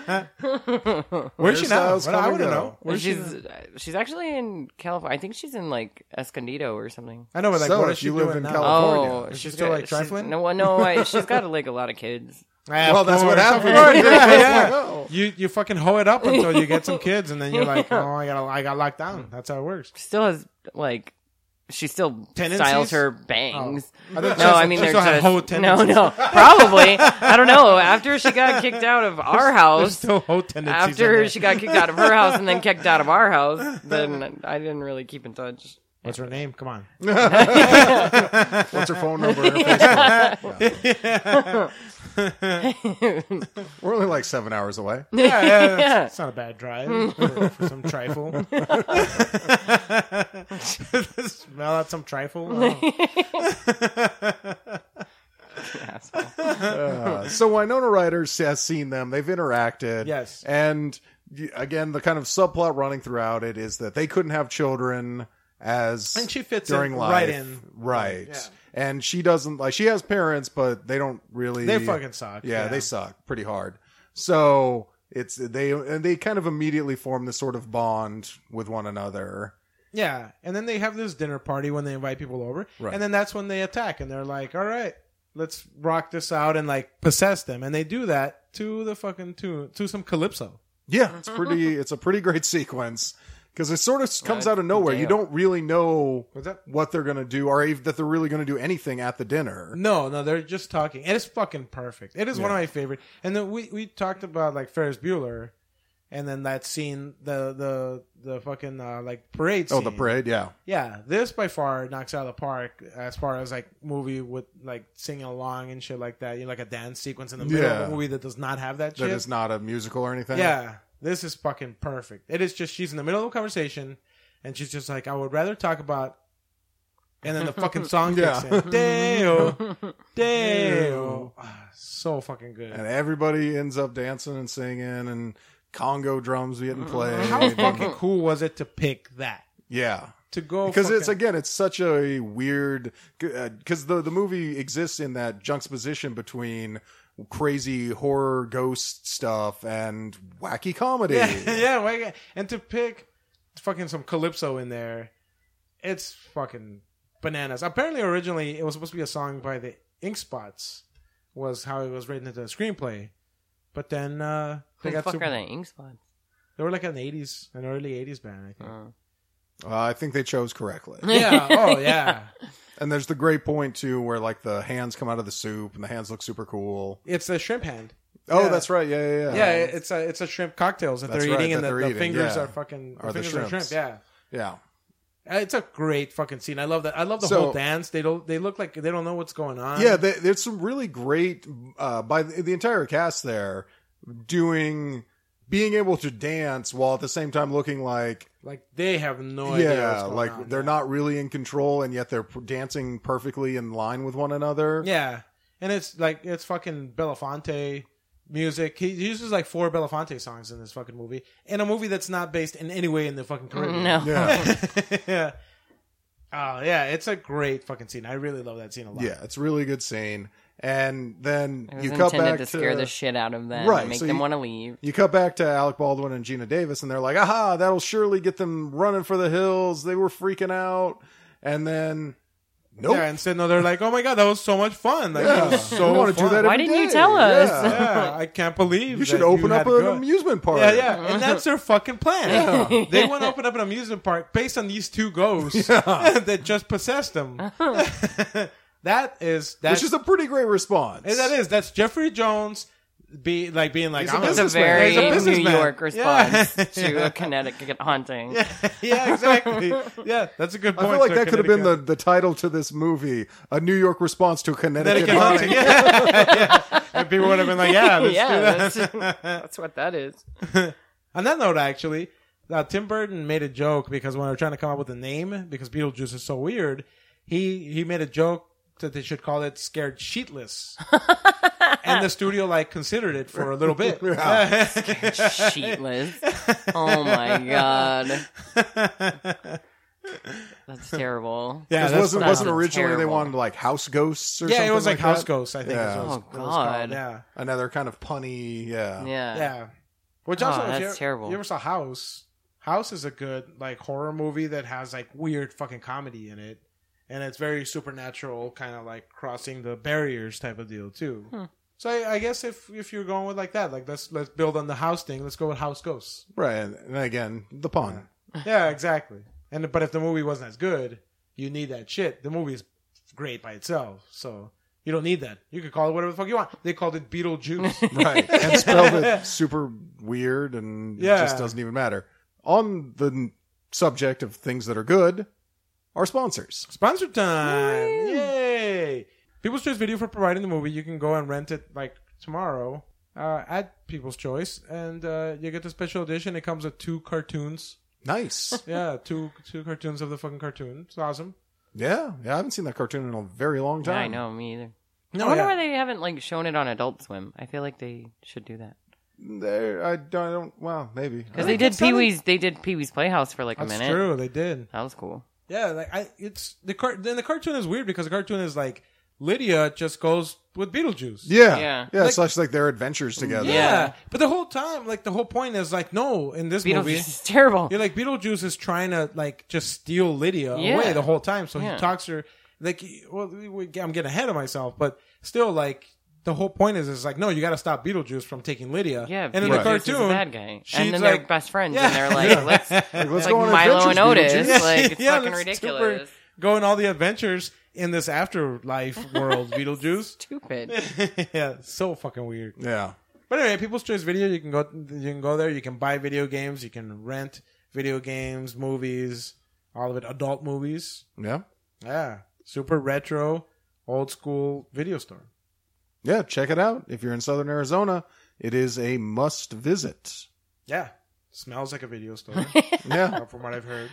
Where's she now? Hairstyles Well, come I and want to go. know. Where's she? she's she's actually in California. I think she's in like Escondido or something. I know, but like, So, what if is she you live doing in now? California. Oh, Is she she's still, got- like, she's- trifling? No, no, I, she's got like a lot of kids. Yeah, Well, of that's what course, happens. of course, yeah, yeah. Oh. You you fucking hoe it up until you get some kids, and then you're like, oh, I got I got locked down. That's how it works. Still has like she still Tendencies? styles her bangs. I thought No, she- I mean she they're still had just hoe no, tendencies. no, probably. I don't know. After she got kicked out of our There's house, still hoe tendencies. in after there. she got kicked out of her house and then kicked out of our house, then I didn't really keep in touch. What's her name? Come on. What's her phone number and her Facebook? We're only like seven hours away. Yeah, yeah, that's- Yeah. It's not a bad drive for, for some trifle. Smell out some trifle. Oh. Uh, so Winona Ryder has seen them. They've interacted. Yes. And y- again, the kind of subplot running throughout it is that they couldn't have children as And she fits during in life. right in. Right. Yeah. And she doesn't like she has parents, but they don't really They fucking suck. Yeah, Yeah. they suck pretty hard. So it's they and they kind of immediately form this sort of bond with one another. Yeah, and then they have this dinner party when they invite people over, Right. and then that's when they attack, and they're like, "All right, let's rock this out and like possess them," and they do that to the fucking to to some calypso. Yeah, it's pretty. It's a pretty great sequence because it sort of comes out of nowhere. You damn. don't really know What's that? what they're gonna do, or if that they're really gonna do anything at the dinner. No, no, they're just talking, and it's fucking perfect. It is one of Yeah. my favorite. And then we we talked about like Ferris Bueller, and then that scene, the the the fucking uh, like parade. Oh, Scene. the parade. Yeah, Yeah, this by far knocks out of the park as far as like movie with like singing along and shit like that. You know, like a dance sequence in the middle of Yeah. a movie that does not have that that shit. is not a musical or anything. Yeah, this is fucking perfect. It is just she's in the middle of a conversation, and she's just like, I would rather talk about. And then the fucking song kicks Yeah. in. Deo, Deo. Ah, so fucking good. and everybody ends up dancing and singing, and Congo drums getting played. How fucking cool was it to pick that? Yeah. To go Because it's fucking- again, it's such a weird because the the movie exists in that juxtaposition between crazy horror ghost stuff and wacky comedy. yeah, yeah, why- and to pick fucking some calypso in there, it's fucking bananas. Apparently, originally it was supposed to be a song by the Ink Spots, was how it was written into the screenplay, but then uh, they Who the got fuck super, are they? Ink spots. they were like an eighties, an early eighties band, I think. Uh, Uh, I think they chose correctly. Yeah, oh yeah, And there's the great point too, where like the hands come out of the soup and the hands look super cool. it's a shrimp hand. Oh, Yeah. that's right. Yeah, yeah, yeah. Yeah, it's a it's a shrimp cocktails that That's they're right, eating, that and the, they're the eating, fingers yeah. are fucking the Are the fingers are shrimps. shrimp. Yeah. yeah. Uh, It's a great fucking scene. I love that. I love the So- whole dance. They don't. They look like they don't know what's going on. Yeah, they, there's some really great uh, by the, the entire cast there doing being able to dance while at the same time looking like like they have no idea. yeah, what's going like on. they're not really in control and yet they're p- dancing perfectly in line with one another. Yeah, and it's like it's fucking Belafonte music. He uses like four Belafonte songs in this fucking movie, in a movie that's not based in any way in the fucking Caribbean. No. Yeah. yeah. Oh yeah, it's a great fucking scene. I really love that scene a lot. Yeah, it's a really good scene. And then It was you cut intended back to to scare the shit out of them, Right, and make so them you- want to leave. You cut back to Alec Baldwin and Gina Davis, and they're like, aha, that'll surely get them running for the hills. They were freaking out. And then, nope. Yeah, instead, no, they're like, "Oh my god, that was so much fun! Like, Yeah. it was so We wanna do fun. that Why every didn't you day. tell us? Yeah. Yeah, I can't believe You should that open had up to an go. amusement park. Yeah, yeah, and that's their fucking plan. They want to open up an amusement park based on these two ghosts that just possessed them. That is that's Which is a pretty great response. and that is that's Jeffrey Jones be like being like He's a I'm It's a businessman. very He's a New businessman. York response Yeah. to a Connecticut haunting. yeah, exactly. Yeah, that's a good I point. feel like to that could have been the, Connecticut. the title to this movie, A New York Response to Connecticut, Connecticut Haunting. haunting. Yeah. yeah. And people would have been like, yeah, let's yeah, do that. that's, that's what that is. On that note, actually, uh, Tim Burton made a joke because when they were trying to come up with a name, because Beetlejuice is so weird, he he made a joke that they should call it Scared Sheetless. And the studio like considered it for a little bit. Sheetless. Oh my god. That's terrible. Yeah, Because that's wasn't, that wasn't sounds originally they terrible. wanted like house ghosts or yeah, something it was like, like House that? Ghosts, I think. Yeah. Is what it was, Oh, what it was God. called. Yeah. Another kind of punny, yeah. Yeah. Yeah. Which Oh, also, if that's you ever, terrible. You ever saw House? House is a good like horror movie that has like weird fucking comedy in it, and it's very supernatural, kind of like crossing the barriers type of deal too. Hmm. So I, I guess if if you're going with like that, like let's let's build on the house thing. Let's go with House Ghosts. Right. And and again, the pun. Yeah, exactly. And but if the movie wasn't as good, you need that shit. The movie is great by itself, so you don't need that. You could call it whatever the fuck you want. They called it Beetlejuice. Right. And spelled it super weird and Yeah. it just doesn't even matter. On the n- subject of things that are good, our sponsors. Sponsor time! Yay! People's Choice Video for providing the movie. You can go and rent it like tomorrow uh, at People's Choice, and uh, you get the special edition. It comes with two cartoons. Nice. Yeah, two two cartoons of the fucking cartoon. It's awesome. Yeah. Yeah. I haven't seen that cartoon in a very long Yeah, time. I know, me either. No, I wonder yeah. why they haven't like shown it on Adult Swim. I feel like they should do that. There, I don't, I don't. Well, maybe. Because I they did guess that Pee Wee's. They did Pee Wee's Playhouse for like a That's minute. true. They did. That was cool. Yeah, like I, it's the car. Then the cartoon is weird because the cartoon is like Lydia just goes with Beetlejuice. Yeah. Yeah. Yeah. Like- it's such like their adventures together. Yeah. Yeah. But the whole time, like the whole point is like, no, in this Beetlejuice movie, is terrible. you're like Beetlejuice is trying to like just steal Lydia Yeah. away the whole time. So Yeah. he talks to her like, well, we, we- I'm getting ahead of myself, but still, like the whole point is, is like, no, you got to stop Beetlejuice from taking Lydia. Yeah, and in Beetlejuice the is cartoon, a bad guy, she's and then like- they're best friends, Yeah. and they're like, Yeah. let's, Like, it's let's like go on Milo adventures, and Otis, Beetlejuice. like it's Yeah, fucking let's ridiculous. Go on all the adventures in this afterlife world, Beetlejuice. Stupid. Yeah, so fucking weird. Yeah. But anyway, People's Choice Video, you can go, you can go there. You can buy video games. You can rent video games, movies, all of it, adult movies. Yeah. Yeah, super retro, old school video store. Yeah. Check it out. If you're in Southern Arizona, it is a must visit. Yeah, smells like a video store. Yeah. From what I've heard.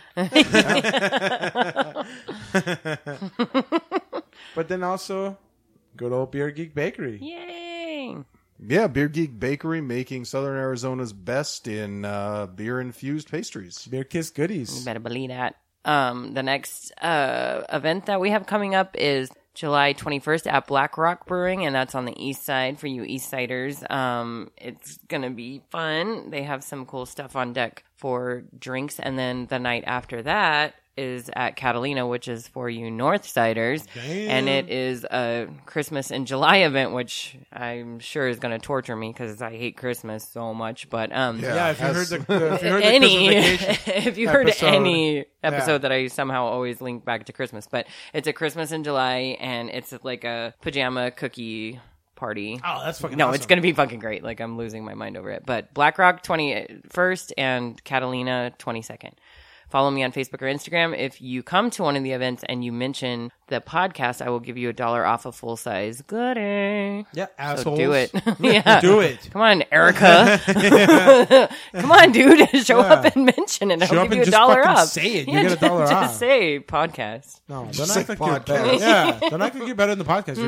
But then also, good old Beer Geek Bakery. Yay! Yeah. Beer Geek Bakery making Southern Arizona's best in uh, beer infused pastries. Beer Kiss You goodies. better believe that. Um, the next uh, event that we have coming up is July twenty-first at Black Rock Brewing, and that's on the east side for you east siders. Um, it's going to be fun. They have some cool stuff on deck for drinks. And then the night after that is at Catalina, which is for you north siders. Damn. And it is a Christmas in July event, which I'm sure is going to torture me because I hate Christmas so much. But um, Yeah. Yeah, if you heard has- the, the if you heard any the Christmas vacation, if you heard episode. any episode Yeah. that I somehow always link back to Christmas, but it's a Christmas in July and it's like a pajama cookie party. oh, that's fucking No, awesome. it's gonna be fucking great. Like I'm losing my mind over it. But BlackRock twenty-first and Catalina twenty-second. Follow me on Facebook or Instagram. If you come to one of the events and you mention the podcast, I will give you a dollar off a full size goodie. Yeah, So assholes. do it. yeah. Do it. Come on, Erica. Come on, dude. Show Yeah. up and mention it. I'll Show give up you and a just dollar fucking off. say it. You Yeah, get a dollar just, off. Just say podcast. No, they're Just not say think you're podcast. better. Yeah, they're not gonna get better in the podcast.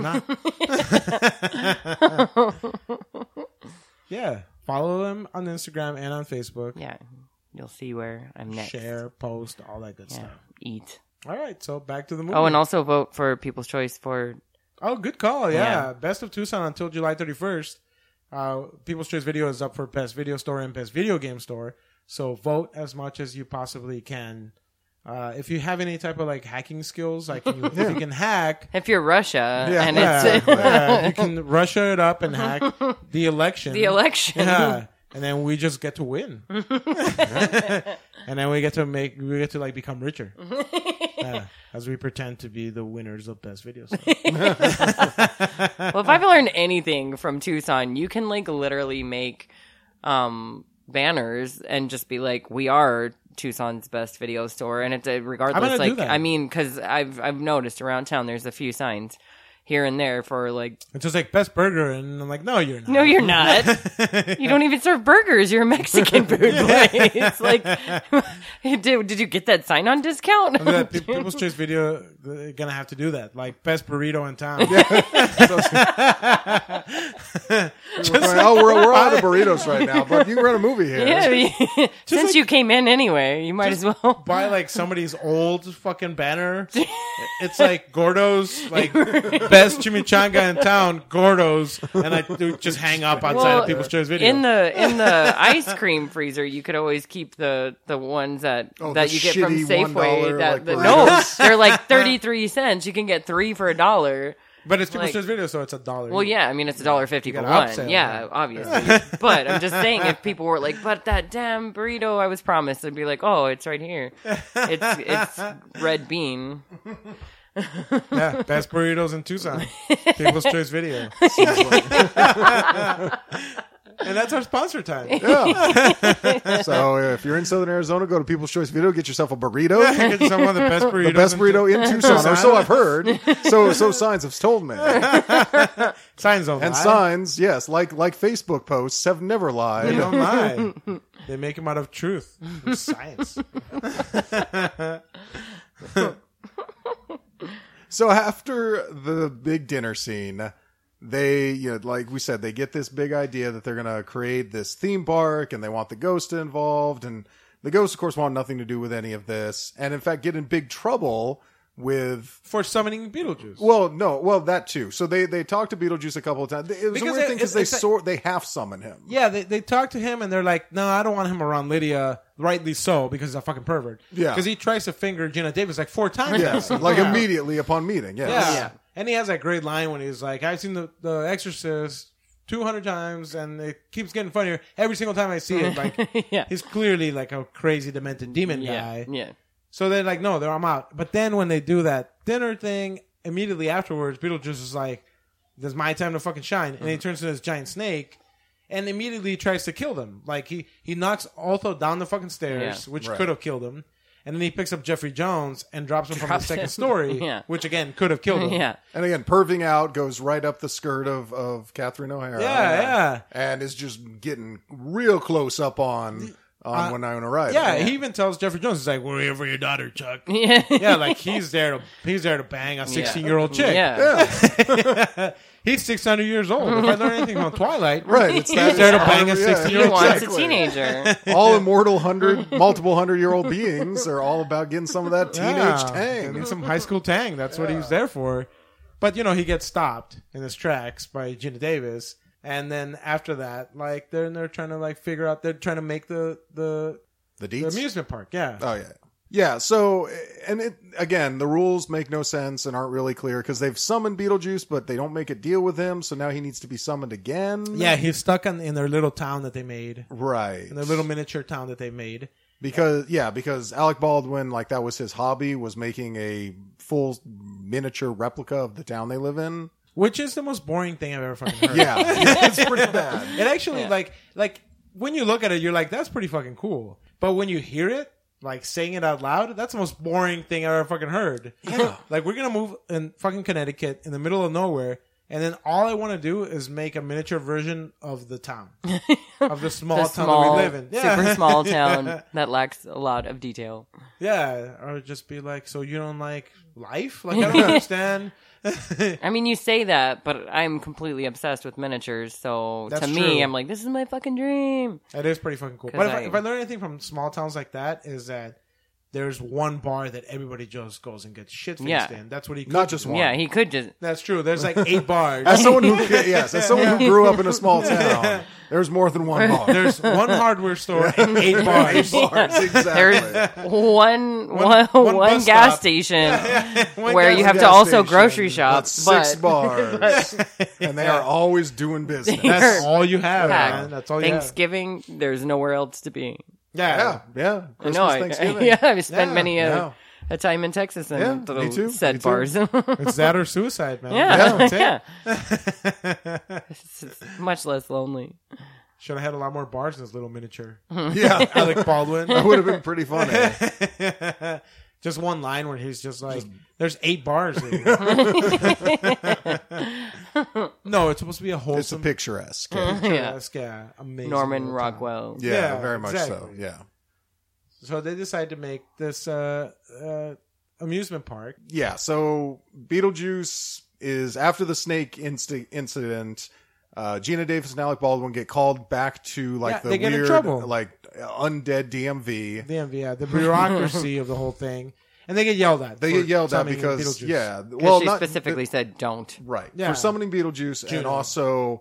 You're not. Yeah, follow them on Instagram and on Facebook. Yeah. You'll see where I'm next. Share, post, all that good Yeah. stuff. Eat. All right, so back to the movie. Oh, and also vote for People's Choice for. Oh, good call. Yeah. Yeah. Best of Tucson until July thirty-first. Uh, People's Choice Video is up for Best Video Store and Best Video Game Store. So vote as much as you possibly can. Uh, if you have any type of like hacking skills, like you, if you can hack, If you're Russia Yeah. and yeah, it's yeah, you can Russia it up and hack the election. the election. Yeah. And then we just get to win. And then we get to make, we get to like become richer. Yeah, as we pretend to be the winners of Best Video Store. Well, if I've learned anything from Tucson, you can like literally make um, banners and just be like, "We are Tucson's best video store," and it's uh, regardless. gonna do Like, that. I mean, because I've I've noticed around town, there's a few signs here and there for like, It's just like Best Burger. And I'm like, no, you're not. "No, you're not. You don't even serve burgers. You're a Mexican food place." Like, did did you get that sign on discount? I mean, that Pe- People's Choice Video, they're gonna have to do that. Like best burrito in town. oh, we're, we're out of burritos right now, but you can rent a movie here. Yeah, since like- you came in anyway, you might as well. Buy like somebody's old fucking banner. It's like Gordo's, like best chimichanga in town, Gordo's, and I do just hang up outside Well, of People's Choice Video. In the in the ice cream freezer, you could always keep the the ones that Oh, that the you get from shitty Safeway. one dollar, That like, the, burritos. no, they're like thirty three cents. You can get three for a dollar. but it's People's like- Choice Video, so it's a dollar. Well, yeah, I mean it's a dollar fifty for got one. upsell, Yeah, yeah. obviously. But I'm just saying, if people were like, "But that damn burrito I was promised," I'd be like, "Oh, it's right here. It's it's red bean." Yeah, best burritos in Tucson. People's Choice Video. And that's our sponsor time. Yeah. So uh, if you're in Southern Arizona, go to People's Choice Video, get yourself a burrito. Get some of the best burritos. The best in burrito in Tucson, or so I've heard. So so signs have told me. Signs don't And lie. signs, yes, like like Facebook posts have never They lied. don't lie. They make them out of truth, of science. So after the big dinner scene, they, you know, like we said, they get this big idea that they're going to create this theme park and they want the ghost involved. And the ghosts, of course, want nothing to do with any of this. And in fact, get in big trouble with, For summoning Beetlejuice. well, no, well, that too. So they, they talked to Beetlejuice a couple of times. It was Because a weird it- thing because it's- they it's like- sort, they half summon him. Yeah, they, they talk to him and they're like, no, I don't want him around Lydia. Rightly so, because he's a fucking pervert. Yeah. Because he tries to finger Gina Davis like four times. Yeah, like Yeah. immediately upon meeting. Yes. Yeah. Yeah. And he has that great line when he's like, I've seen the, the Exorcist two hundred times and it keeps getting funnier every single time I see it. Like, Yeah. he's clearly like a crazy, demented demon Yeah, guy. yeah. So they're like, no, they're, I'm out. But then when they do that dinner thing, immediately afterwards, Beetlejuice is like, this is my time to fucking shine. And he turns into this giant snake and immediately tries to kill them. Like, he, he knocks Otho down the fucking stairs, Yeah. which Right. could have killed him. And then he picks up Jeffrey Jones and drops him from the Drops second him. story, Yeah. which again could have killed him. Yeah. And again, perving out goes right up the skirt of, of Catherine O'Hara. Yeah, yeah. And is just getting real close up on on Uh, Winona Ryder. Yeah, he even tells Jeffrey Jones, he's like, we're here for your daughter, Chuck. Yeah. Yeah, like he's there to he's there to bang a sixteen-year-old chick. Yeah. Yeah, He's six hundred years old. If I learn anything from Twilight, right. It's he's that, there to it's bang a yeah. He sixteen-year-old wants chick. a teenager. All immortal hundred, multiple hundred year old beings are all about getting some of that teenage Yeah, tang. and some high school tang. That's what he was there for. But you know, he gets stopped in his tracks by Gina Davis, and then after that, like they're they're trying to like figure out. They're trying to make the the, The the deets. amusement park. Yeah, Oh yeah, yeah. So, and it again, the rules make no sense and aren't really clear because they've summoned Beetlejuice, but they don't make a deal with him. So now he needs to be summoned again. yeah. He's stuck in, in their little town that they made, right. in their little miniature town that they made. Because yeah, because Alec Baldwin, like that was his hobby, was making a full miniature replica of the town they live in. Which is the most boring thing I've ever fucking heard. Yeah, it's pretty bad. It actually Yeah. like like when you look at it, you're like, that's pretty fucking cool. But when you hear it, like saying it out loud, that's the most boring thing I've ever fucking heard. Yeah. Like, we're gonna move in fucking Connecticut in the middle of nowhere, and then all I want to do is make a miniature version of the town, of the small The town small, that we live in. Yeah. super small town that lacks a lot of detail. Yeah, or just be like, so you don't like life? Like, I don't understand. I mean, you say that, but I'm completely obsessed with miniatures. So That's to me, true. I'm like, this is my fucking dream. That is pretty fucking cool. 'Cause But if I, I- if I learn anything from small towns like that, is that there's one bar that everybody just goes and gets shit faced Yeah. in. That's what he could Not just do. one. Yeah, he could just. That's true. There's like eight bars. As someone who yes, as someone who grew up in a small town, there's more than one bar. There's one hardware store and eight bars. bars, exactly. There's one, One- one, one one bus gas stop. station One where gas- you have gas to also station. grocery shop. That's six but bars, and they are always doing business. That's all you have, Fact. man. That's all you have. Thanksgiving, there's nowhere else to be. Yeah. Yeah, yeah. I Christmas, know. I, Thanksgiving. yeah, I've spent Yeah, many a, yeah. a time in Texas and Yeah, me little too, said me too. bars. yeah, It's that or suicide, man. yeah. That's it. It's, it's much less lonely. Should have had a lot more bars in this little miniature. Yeah, Alec Baldwin. that would have been pretty funny. Just one line where he's just like, "There's eight bars." Here. No, it's supposed to be a It's a wholesome, picturesque. yeah. picturesque, yeah, amazing. Norman little town. Rockwell. Yeah, Yeah, very much so. exactly. Yeah. So they decided to make this uh, uh, amusement park. Yeah, so Beetlejuice is after the snake insti- incident. Uh, Gina Davis and Alec Baldwin get called back to like Yeah, the they get in weird, trouble. like undead D M V. The M V, yeah, the bureaucracy of the whole thing, and they get yelled at. They for get yelled at summoning because Beetlejuice. yeah, Well, well, she not specifically said don't. right Yeah. for summoning Beetlejuice and Juno. also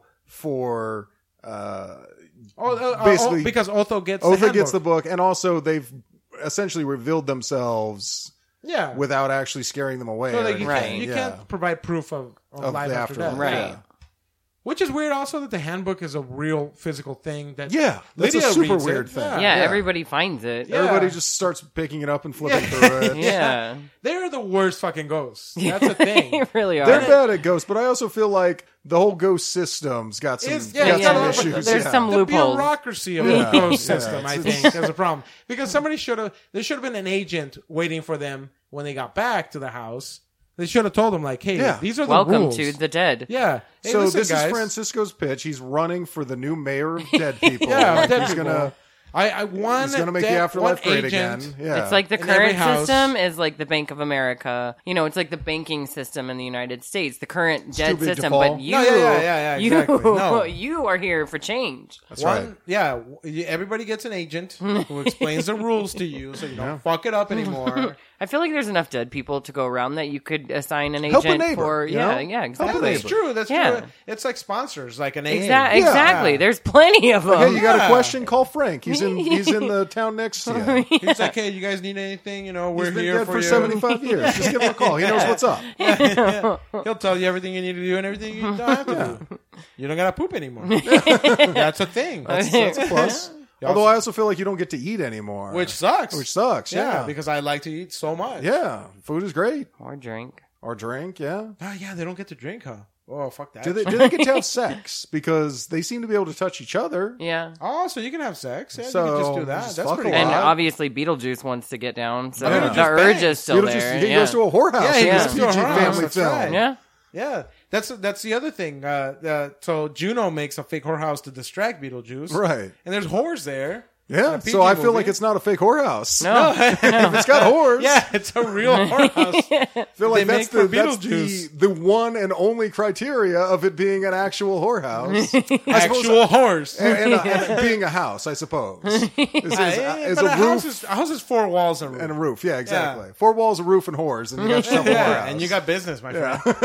for uh, Oh, uh, uh, basically oh, because Otho gets the Otha gets the handbook. book, and also they've essentially revealed themselves yeah. without actually scaring them away. So or like, you, Right. can't, you yeah. can't provide proof of, of, Of life the after afterlife. death. Right. Yeah. Which is weird also that the handbook is a real physical thing that Yeah, that's Lydia a super reads it. weird thing. Yeah. Yeah, everybody finds it. Yeah. Everybody just starts picking it up and flipping Yeah. through it. Yeah. They're the worst fucking ghosts. That's the thing. They really are. They're bad at ghosts, but I also feel like the whole ghost system's got some, It's- yeah, got it's some got a lot of- issues. there's yeah. some The loopholes. bureaucracy of Yeah. the ghost Yeah. system, I It's- think, is a problem. Because somebody should have, there should have been an agent waiting for them when they got back to the house. They should have told them, like, hey, Yeah. these are the Welcome rules. to the dead. Yeah. Hey, So listen, this guys. is Francisco's pitch. He's running for the new mayor of dead people. Yeah, Like, dead he's people. gonna I, I one he's gonna make dead- the afterlife one great agent. again. Yeah, It's like the In every current house. system is like the Bank of America. You know, it's like the banking system in the United States, the current dead too big to system. fall. But you, No, yeah, yeah, yeah, yeah, you, exactly. No. you are here for change. that's One, right. yeah, w- you- everybody gets an agent who explains the rules to you, so you don't fuck it up anymore. I feel like there's enough dead people to go around that you could assign an Help a agent neighbor, for. you Yeah, know? yeah, Help a exactly. That's neighbor. true. That's Yeah. true. It's like sponsors, like an A A. Exa- Yeah. Exactly. There's plenty of them. Hey, you got a Yeah. question? Call Frank. He's in. He's in the town next to you. He's like, hey, you guys need anything? You know, we're He's been here dead for, for you. seventy-five years. Just give him a call. He knows what's up. He'll tell you everything you need to do and everything you don't have to do. You don't gotta poop anymore. That's a thing. That's, That's a plus. You Although also- I also feel like you don't get to eat anymore, which sucks. which sucks. yeah, Yeah, because I like to eat so much. yeah, food is great Or drink. or drink. Yeah. Oh, yeah, they don't get to drink, huh? Oh, fuck that. Do they, do they get to have sex? Because they seem to be able to touch each other. Yeah. Oh, so you can have sex. Yeah, So, you can just do that. just That's fuck pretty a And good. lot. obviously Beetlejuice wants to get down, so Beetlejuice the urge bangs. is still Beetlejuice, there. he yeah. goes to a whorehouse. Yeah, in he this goes to a P G whorehouse, family that's film. right. yeah. Yeah, that's that's the other thing. Uh, uh, so Juno makes a fake whorehouse to distract Beetlejuice, Right. And there's whores there. Yeah. A P G So I feel movie. like it's not a fake whorehouse. No. If it's got whores. Yeah, it's a real whorehouse. I feel like They that's, make the, for that's the, Beetlejuice. the one and only criteria of it being an actual whorehouse. Actual whores. and, and, a- and being a house, I suppose. Is, is, Yeah, is but a, a, roof house is, a house is four walls and a roof. and a roof. Yeah, exactly. Four walls, a roof, and whores, and you got yourself a Yeah, whorehouse. and you got business, my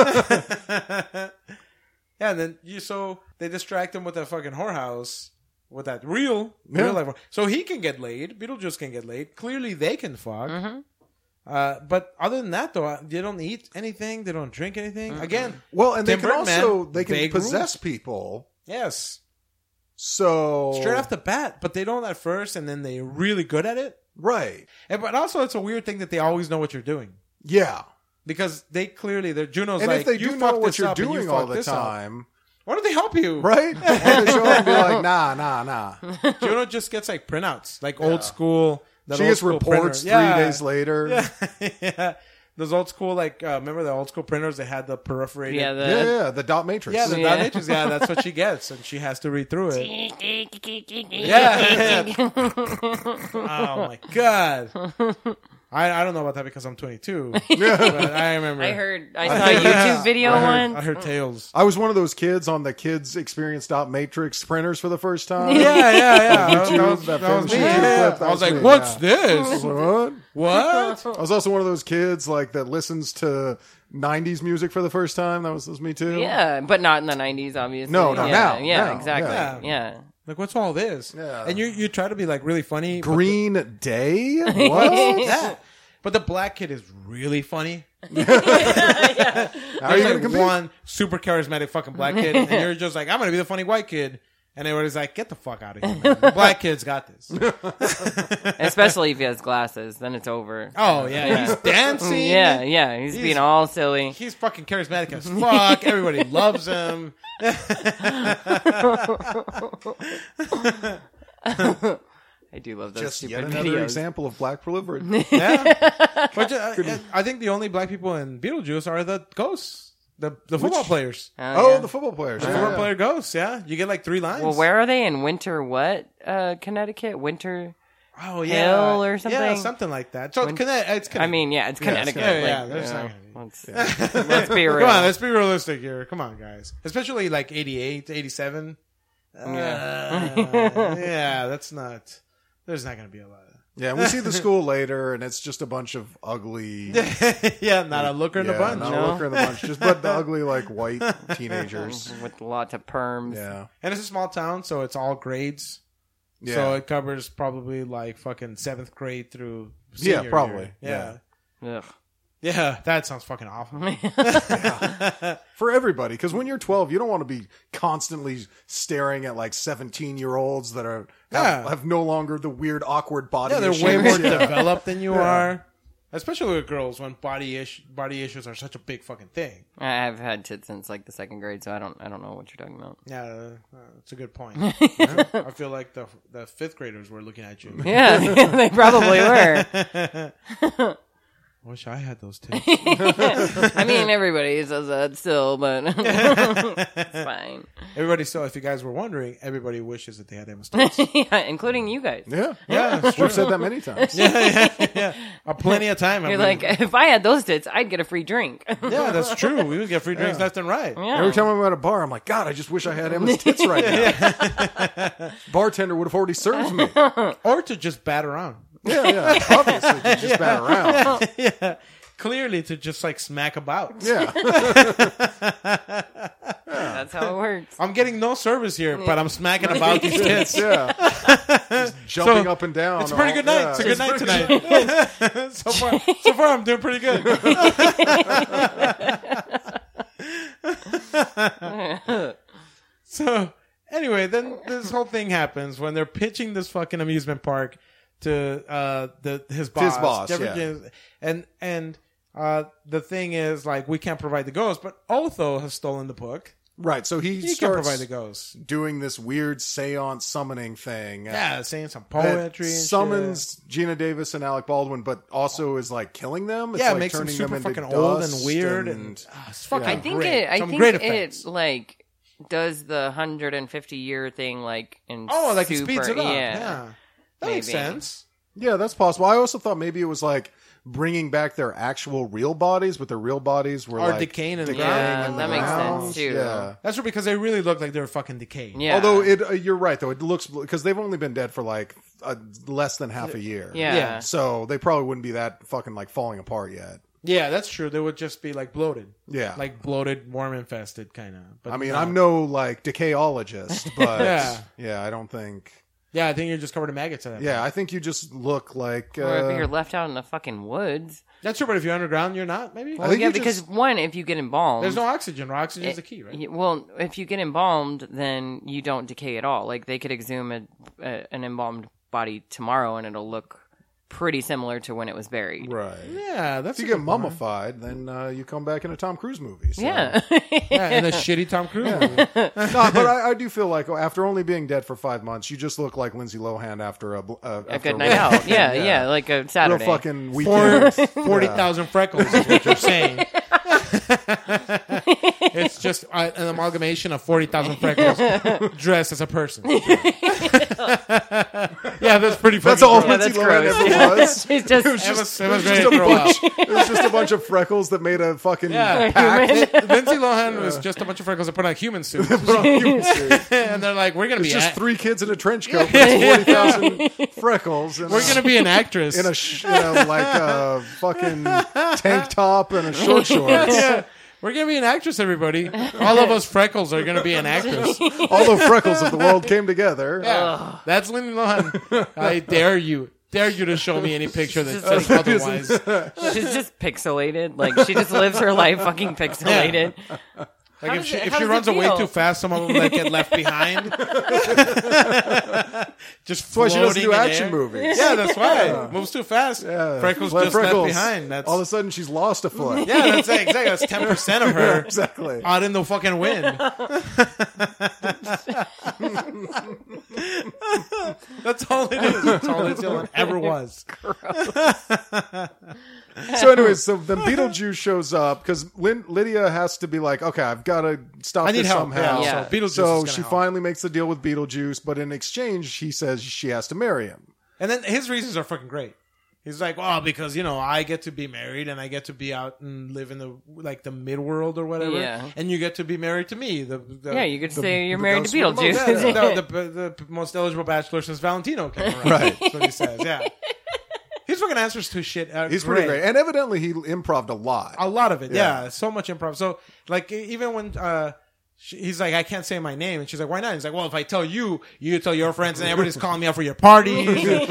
friend. Yeah, and then you so they distract him with that fucking whorehouse with that real, Yeah. real life. whore- So he can get laid. Beetlejuice can get laid. Clearly, they can fuck. Uh, but other than that, though, they don't eat anything. They don't drink anything. Again, well, and they Tim can Burton, also man, they can vague possess rules. people. yes, So straight off the bat. But they don't at first, and then they're really good at it. right? And, but also, it's a weird thing that they always know what you're doing. Yeah. Because they clearly, they're Juno's And like, if they you do know fucked what this you're up and you doing all fucked the this up. time, Why don't they help you? right? And they show up and be like, nah, nah, nah. Juno just gets like printouts, like old school that She old gets school reports printer. three Yeah. days later. Yeah. yeah. Those old school, like, uh, remember the old school printers? They had the perforated. Yeah, the, Yeah, yeah, the dot matrix. yeah, the Yeah. dot matrix. Yeah, that's what she gets, and she has to read through it. Yeah. Oh my god. I, I don't know about that because I'm twenty-two. But I remember. I heard. I saw a YouTube video I heard, once. I heard tales. I was one of those kids on the kids experience dot matrix printers for the first time. Yeah, yeah, yeah. That, YouTube, that was, that that was me. famous YouTube Yeah. clip, that I was was like, me, "What's yeah. this? What? What?" I was also one of those kids like that listens to nineties music for the first time. That was, that was me too. Yeah, but not in the nineties, obviously. No, not yeah, now. Yeah, Now, exactly. yeah. Yeah. Like, what's all this? Yeah. And you you try to be like really funny. but Green Day? the- What? yeah. But the black kid is really funny. How are There's you gonna like compete? one super charismatic fucking black kid, and you're just like, I'm gonna be the funny white kid. And everybody's like, get the fuck out of here, man. The black kid's got this. Especially if he has glasses, then it's over. Oh, yeah. He's dancing. Yeah, yeah. He's, He's- being all silly. He's fucking charismatic as fuck. Everybody loves him. I do love those Just stupid yet another videos. example of black privilege. Yeah. But uh, I think the only black people in Beetlejuice are the ghosts, the the football players. Oh, Oh, yeah. the football players. The Yeah, football yeah. player ghosts, yeah. You get like three lines. Well, where are they in Winter? What? Uh, Connecticut? Winter? Oh, yeah. Hill or Yeah, something? something like that. So When- it's Connecticut. It's I Connecticut. mean, yeah, it's Yeah, it's Connecticut. Connecticut. Yeah, like, yeah, there's you know, not let's, let's be real. Come on, let's be realistic here. Come on, guys. Especially like eighty-eight, eighty-seven. Uh, yeah, that's not. There's not going to be a lot. Yeah, and we see the school later, and it's just a bunch of ugly. Yeah, not a looker in the yeah, bunch. Not No. a looker in the bunch, just but the ugly like white teenagers. With lots of perms. Yeah, And it's a small town, so it's all grades. yeah, So it covers probably like fucking seventh grade through. Yeah, senior probably. year. Yeah. Ugh. yeah, that sounds fucking awful. for everybody. Because when you're twelve, you don't want to be constantly staring at like seventeen year olds that are have, Yeah. have no longer the weird awkward body. Yeah, they're issues. way more Yeah. developed than you are. Especially with girls, when body ish- body issues are such a big fucking thing. I've had tits since like the second grade, so I don't I don't know what you're talking about. Yeah, uh, that's a good point. Yeah. I feel like the the fifth graders were looking at you. Yeah, they probably were. Wish I had those tits. I mean, everybody says that still, but it's fine. Everybody, so if you guys were wondering, everybody wishes that they had Emma's tits. Yeah, including you guys. Yeah, Yeah, it's true. we've said that many times. yeah, yeah, yeah. Uh, plenty of time. I You're mean, like, if I had those tits, I'd get a free drink. yeah, that's true. We would get free drinks left and right. Yeah. Every time I'm at a bar, I'm like, God, I just wish I had Emma's tits right now. Bartender would have already served me. Or to just bat around. Yeah, yeah. Obviously, to just bat around. Yeah. Clearly to just like smack about. Yeah. That's how it works. I'm getting no service here, but I'm smacking about these tits. Yeah. Just jumping So, up and down. It's a pretty all- good night. yeah. It's a good night tonight. so far, so far, I'm doing pretty good. So anyway, then this whole thing happens when they're pitching this fucking amusement park to uh the his boss, boss, Jeffrey yeah. James, and and uh the thing is like we can't provide the ghost, but Otho has stolen the book. Right. So he, He can starts provide the ghost. doing this weird seance summoning thing. Yeah, saying some that poetry. And summons shit. Gina Davis and Alec Baldwin, but also is like killing them. It's Yeah, it like makes them turning super into fucking old and dust weird, and, ah, it's fucking I think great. it. I Some think great it effects. like does the one hundred fifty year thing like in Oh, like it super, speeds it up. Yeah. Yeah, that makes Maybe. sense. Yeah, that's possible. I also thought maybe it was like bringing back their actual real bodies, but their real bodies were Or like decaying in the decaying ground. Yeah, in that the makes ground. sense, too. Yeah. That's true because they really look like they were fucking decayed. Yeah. Although it, uh, you're right though. It looks because they've only been dead for like uh, less than half a year. Yeah. Yeah. So they probably wouldn't be that fucking like falling apart yet. Yeah, that's true. They would just be like bloated. Yeah. Like bloated, worm infested kind of. But I mean, no. I'm no like decayologist, but Yeah. yeah, I don't think. Yeah, I think you're just covered in maggots at that Yeah, point. I think you just look like. Uh, Or if you're left out in the fucking woods. That's true, but if you're underground, you're not, maybe? Well, think yeah, you because just- one, if you get embalmed, There's no oxygen. Or oxygen is it- the key, right? y- well, if you get embalmed, then you don't decay at all. Like they could exhume a, a, an embalmed body tomorrow, and it'll look pretty similar to when it was buried. Right. Yeah, that's If a you get good point. mummified, then uh, you come back in a Tom Cruise movie. So. Yeah. Yeah, and a shitty Tom Cruise movie. No, but I, I do feel like after only being dead for five months, you just look like Lindsay Lohan after a, uh, A after good night out. Yeah, yeah, like a Real Saturday. fucking Four- weekend. forty thousand freckles is what you're saying. It's just uh, an amalgamation of forty thousand freckles dressed as a person. Yeah, that's pretty funny. That's all Yeah, Lindsay that's Lohan gross. ever was. It's just, It was It just, was, it it was was ready just to a grow bunch. out. It was just a bunch of freckles that made a fucking Yeah. pack. Lindsay Lohan was just a bunch of freckles that put on human suits. And they're like, we're going to be It's just a- three kids in a trench coat with forty thousand freckles. And we're going to be an actress. in a sh- you know, like a fucking tank top and a short shorts. Yeah. We're going to be an actress, everybody. All of us freckles are going to be an actress. All the freckles of the world came together. Yeah. That's Lindsay Lohan. I dare you. Dare you to show me any picture that says otherwise. she's just pixelated. Like, she just lives her life fucking pixelated. Like How if does she, it- if how she does runs it away feel? too fast, some of them like get left behind. Just That's why she doesn't floating do in action air. movies. Yeah, that's why. Moves too fast. Yeah. Freckles Like just freckles. left behind. That's All of a sudden, she's lost a foot. yeah, that's it, exactly. That's ten percent of her Exactly. out in the fucking wind. That's all it is. That's all Lindsay Lohan ever was. So, anyways, so then Beetlejuice shows up because Lyn- Lydia has to be like, okay, I've got to stop I need this help. somehow. Yeah, Yeah. So Beetlejuice So is gonna she help. finally makes the deal with Beetlejuice, but in exchange, he says she has to marry him. And then his reasons are fucking great. He's like, oh, because you know I get to be married and I get to be out and live in the like the mid world or whatever. Yeah. And you get to be married to me. The, the Yeah, you could the, say you're the married ghost to with the most- Beetlejuice. yeah, the, the, the, the most eligible bachelor since Valentino came around. Right. That's what he says. Yeah. His fucking answers to shit are He's pretty great. And evidently, he improv'd a lot. A lot of it, yeah. Yeah. So much improv. So, like, even when uh, she, he's like, I can't say my name. And she's like, why not? He's like, well, if I tell you, you tell your friends, and everybody's calling me out for your parties.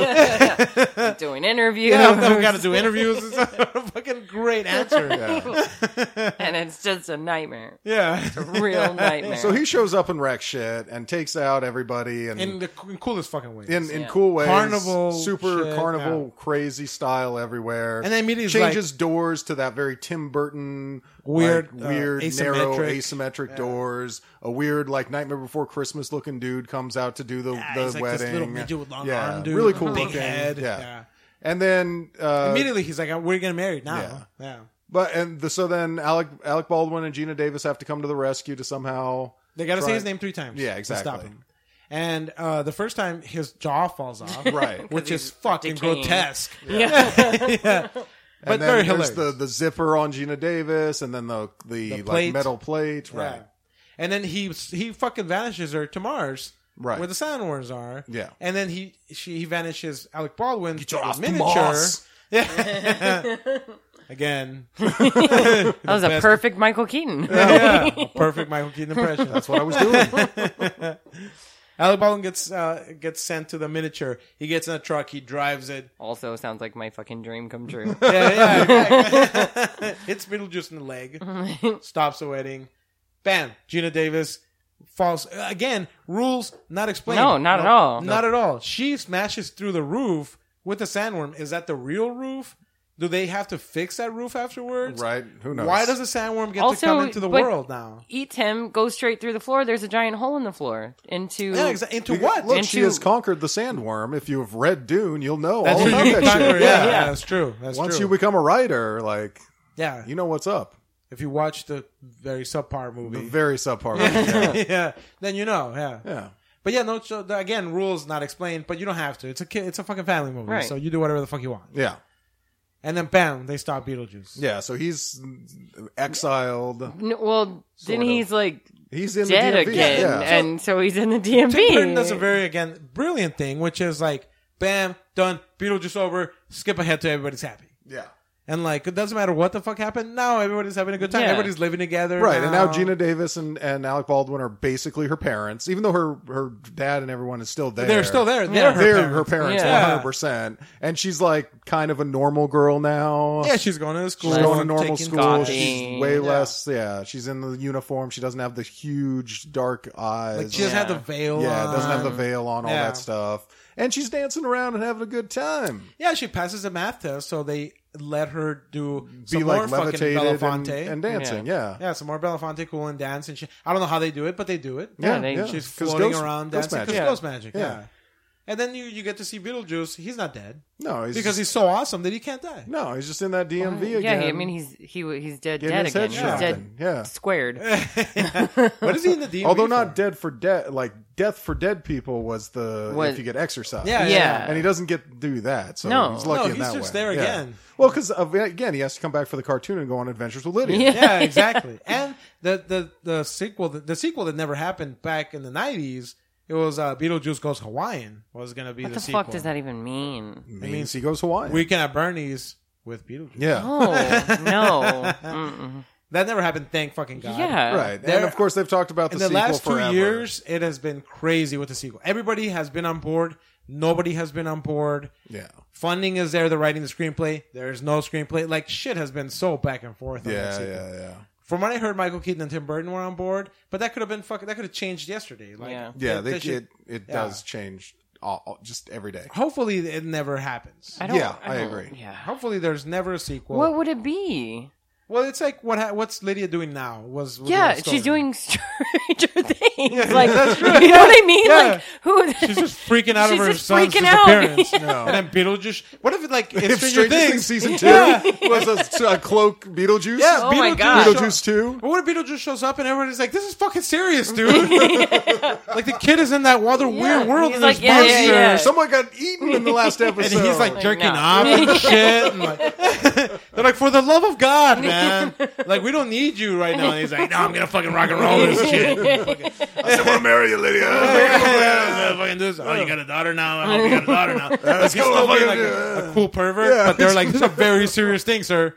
Doing interviews. Yeah, I've got to do interviews. It's a fucking great answer. Yeah. And it's just a nightmare. Yeah. Real nightmare. So he shows up and wrecks shit and takes out everybody and In the in coolest fucking ways. in, in Yeah. cool ways, Carnival super shit, carnival, crazy style everywhere. And then immediately he's changes doors to that very Tim Burton Weird, like, uh, weird, narrow, asymmetric. asymmetric doors. A weird, like Nightmare Before Christmas looking dude comes out to do the Yeah, the he's like wedding. this little midget with long yeah, arm dude. really cool Big looking. head. Yeah. Yeah. and then uh, Immediately he's like, we're getting married now. Yeah. Yeah. but and the, so then Alec Alec Baldwin and Gina Davis have to come to the rescue to somehow. They got to say try- his name three times. Yeah, to exactly. stop him. And uh, the first time his jaw falls off, Right. which he's is fucking decaying. grotesque. yeah. Yeah. But And then very there's hilarious. the, the zipper on Gina Davis, and then the the, The like plate. metal plate, Yeah. right? And then he he fucking vanishes her to Mars, Right. where the sandworms are. Yeah. And then he she he vanishes Alec Baldwin Get to your the ass to miniature. Mars. Yeah. Again. That was a best- perfect Michael Keaton. Yeah. A perfect Michael Keaton impression. That's what I was doing. Alec Baldwin gets uh, gets sent to the miniature. He gets in a truck. He drives it. Also sounds like my fucking dream come true. Yeah, yeah. Hits Beetlejuice in the leg. Stops the wedding. Bam. Gina Davis falls again. Rules not explained. No, not at all. Not at all. She smashes through the roof with the sandworm. Is that the real roof? Do they have to fix that roof afterwards? Right? Who knows? Why does the sandworm get Also, to come into the but- world now? Eats him, goes straight through the floor. There's a giant hole in the floor. Into Yeah, exa- into Look, what? Look, she Into- has conquered the sandworm. If you have read Dune, you'll know That's all true. about You that can conquer- shit. yeah, Yeah. yeah, that's true. That's Once true. you become a writer, like yeah, you know what's up. if you watch the very subpar movie, The very subpar. yeah. yeah, then you know. Yeah, yeah. but yeah, no. So the- again, rules not explained, but you don't have to. It's a kid. It's a fucking family movie, Right. so you do whatever the fuck you want. Yeah. And then bam, they stop Beetlejuice. Yeah. So he's exiled. N- well, then of. he's like He's in dead the D M V. again, Yeah. and so he's in the D M V. Tim Burton does a very again brilliant thing, which is like, bam, done, Beetlejuice over, skip ahead to everybody's happy. yeah. And like, it doesn't matter what the fuck happened. Now everybody's having a good time. Yeah. Everybody's living together. Right, and now Gina Davis and, and Alec Baldwin are basically her parents, even though her, her dad and everyone is still there. They're still there. They're Yeah. her They're parents. her parents, Yeah. one hundred percent. And she's like kind of a normal girl now. Yeah, she's going to school. She's going to normal taking school. classes. She's way Yeah. less. Yeah, she's in the uniform. She doesn't have the huge dark eyes. Like, she doesn't have Yeah. the veil yeah, on. doesn't have the veil on, all Yeah. that stuff. And she's dancing around and having a good time. Yeah, she passes the math test, so they let her do some Be more like fucking levitated and, Belafonte. and dancing. Yeah. yeah, some more Belafonte, cool and dance and shit. I don't know how they do it, but they do it. Yeah, they- yeah. She's 'Cause floating ghost- around ghost dancing because magic. ghost magic. Yeah. Yeah. And then you, you get to see Beetlejuice. He's not dead No, he's because just, he's so awesome that he can't die. no, he's just in that D M V Yeah, again. he- I mean, he's he he's dead, Getting dead his again. head He's shot. dead, Yeah. squared. What is he in the D M V Although for? not dead for dead, like death for dead people was the Was- if you get exercise. Yeah, Yeah. and he doesn't get to do that. So No. he's lucky No, in he's that just way. there Yeah. again. Well, because again, he has to come back for the cartoon and go on adventures with Lydia. Yeah. Yeah, exactly. And the the the sequel, the, the sequel that never happened back in the nineties. It was uh, Beetlejuice Goes Hawaiian was going to be What the, the sequel. fuck does that even mean? It means he goes Hawaiian. Weekend at Bernie's with Beetlejuice. yeah. Oh no! Mm-mm. That never happened. Thank fucking God. Yeah, Right. There- and of course, they've talked about the In the sequel last two forever. years, it has been crazy with the sequel. Everybody has been on board. Nobody has been on board. Yeah. Funding is there. They're writing the screenplay. There's no screenplay. Like, shit has been so back and forth. On that Yeah, sequel. yeah, yeah. From what I heard, Michael Keaton and Tim Burton were on board, but that could have been fucking. That could have changed yesterday. Like, Yeah. Yeah, that- they, that shit- it, it yeah. does change all, all- just every day. Hopefully, it never happens. I don't. Yeah, I don't- agree. Yeah. Hopefully, there's never a sequel. What would it be? Well, it's like what ha- what's Lydia doing now? Was, was Yeah, the story. she's doing Stranger Things. Yeah, like, that's true. you know what I mean? Yeah. Like, who? She's just freaking out She's of her just son's freaking out. disappearance. No. And then Beetlejuice. What if it like it's If Stranger, Stranger Things? Things season two Yeah. was a, a cloak Beetlejuice, Yeah, Oh my Beetlejuice God. show- Beetlejuice two. But what if Beetlejuice shows up and everybody's like, "This is fucking serious, dude!" Like the kid is in that other weird world He's and like, there's yeah, yeah, monsters. yeah. Someone got eaten in the last And episode. he's like Like, jerking no. off and shit. And like, they're like, for the love of God, man. Like, we don't need you right now. And he's like, no, I'm going to fucking rock and roll this shit. I still want to marry you, Lydia. Yeah, fucking do this. Oh, you got a daughter now? I hope you got a daughter now. Like, he's go, still being fucking like do a, it. a cool pervert, Yeah. but they're like, this is a very serious thing, sir.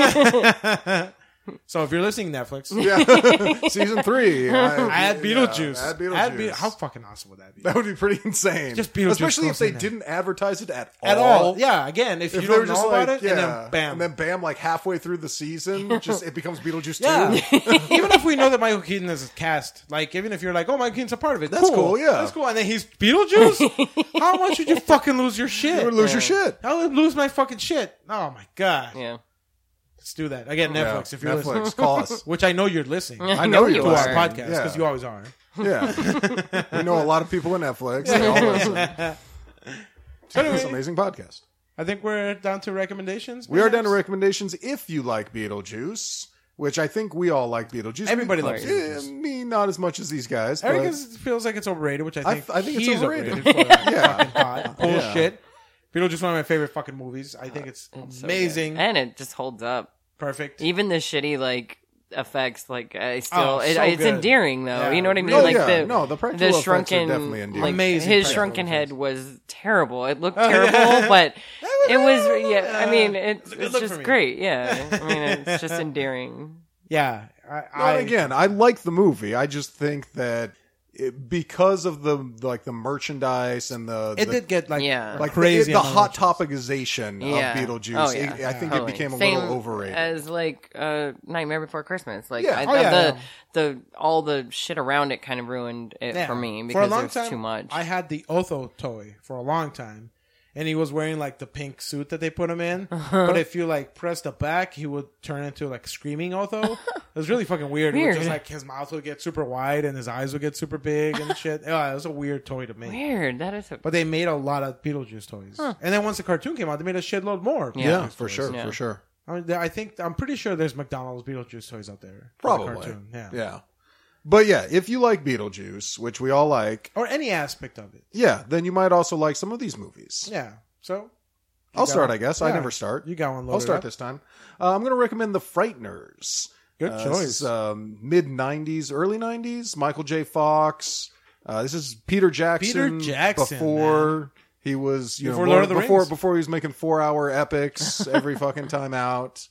So if you're listening, Netflix, Yeah, season three. I, add Beetlejuice. Yeah, add Beetlejuice. Add Be- How fucking awesome would that be? That would be pretty insane. Just Beetlejuice especially if goes in they there. didn't advertise it at all. At all. Yeah, again, if, If you they were don't just know like, about it, yeah, and then bam. and then bam, like halfway through the season, just it becomes Beetlejuice Yeah. two. Even if we know that Michael Keaton is cast, like even if you're like, oh, Michael Keaton's a part of it, That's cool, yeah. that's cool. And then he's Beetlejuice. How much would you fucking lose your shit? You would lose your Yeah. shit. I would lose my fucking shit. Oh my god. Yeah. Let's do that again. Netflix, Yeah, if you're Netflix, listening, call us. which I know you're listening I I know know you you to our are. podcast Yeah. because you always are. Yeah, we know a lot of people in Netflix. They all listen. It's an amazing podcast. I think we're down to recommendations. We are down to perhaps? recommendations. If you like Beetlejuice, which I think we all like Beetlejuice. Everybody me, loves eh, Beetlejuice. Me, not as much as these guys. Eric but- is, feels like it's overrated, which I I think th- I think it's he's overrated. for that Yeah. fucking pod. Bullshit. Beetlejuice, one of my favorite fucking movies. I think it's, It's so amazing, good. and it just holds up. perfect. Even the shitty like effects, like I still, Oh, it, so it's good. endearing though. Yeah. You know what I mean? Oh, like yeah. the No, the practical the effects are shrunken, definitely endearing. like Amazing his practical shrunken effects. head was terrible. It looked Oh, terrible, yeah. but was- it was yeah. I mean, it's, a good it's look for just me. great. Yeah, I mean, it's just endearing. Yeah, I, No, I and again, I like the movie. I just think that it, because of the like the merchandise and the it the, did get like Yeah. like crazy the, the amount hot of topicization Yeah. of Beetlejuice. Oh, yeah. it- I think Totally. it became a Same little overrated. as like uh, Nightmare Before Christmas. Like Yeah. I, Oh, yeah, the yeah. the all the shit around it kind of ruined it Yeah. for me For a because long there's time, too much. I had the Otho toy for a long time, and he was wearing like the pink suit that they put him in. Uh-huh. But if you like press the back, he would turn into like screaming Otho. It was really fucking weird. It Weird. was just like his mouth would get super wide and his eyes would get super big and shit. Yeah, it was a weird toy to make. Weird. That is. A, But they made a lot of Beetlejuice toys, and then once the cartoon came out, they made a shitload more. Yeah. yeah, Beetlejuice for toys. sure, Yeah. for sure. I, mean, I think I'm pretty sure there's McDonald's Beetlejuice toys out there. for the Probably. cartoon. Yeah. Yeah. But yeah, if you like Beetlejuice, which we all like, or any aspect of it. yeah, then you might also like some of these movies. Yeah. So I'll got start, one? I guess. I Yeah. never start. you got one. I'll Loaded start up. this time. Uh, I'm going to recommend The Frighteners. Good Uh, choice. This is, um, mid nineties, early nineties. Michael J. Fox. Uh, this is Peter Jackson. Peter Jackson, before He was, you Before know, Lord more, of the before Rings. before he was making four hour epics every fucking time out.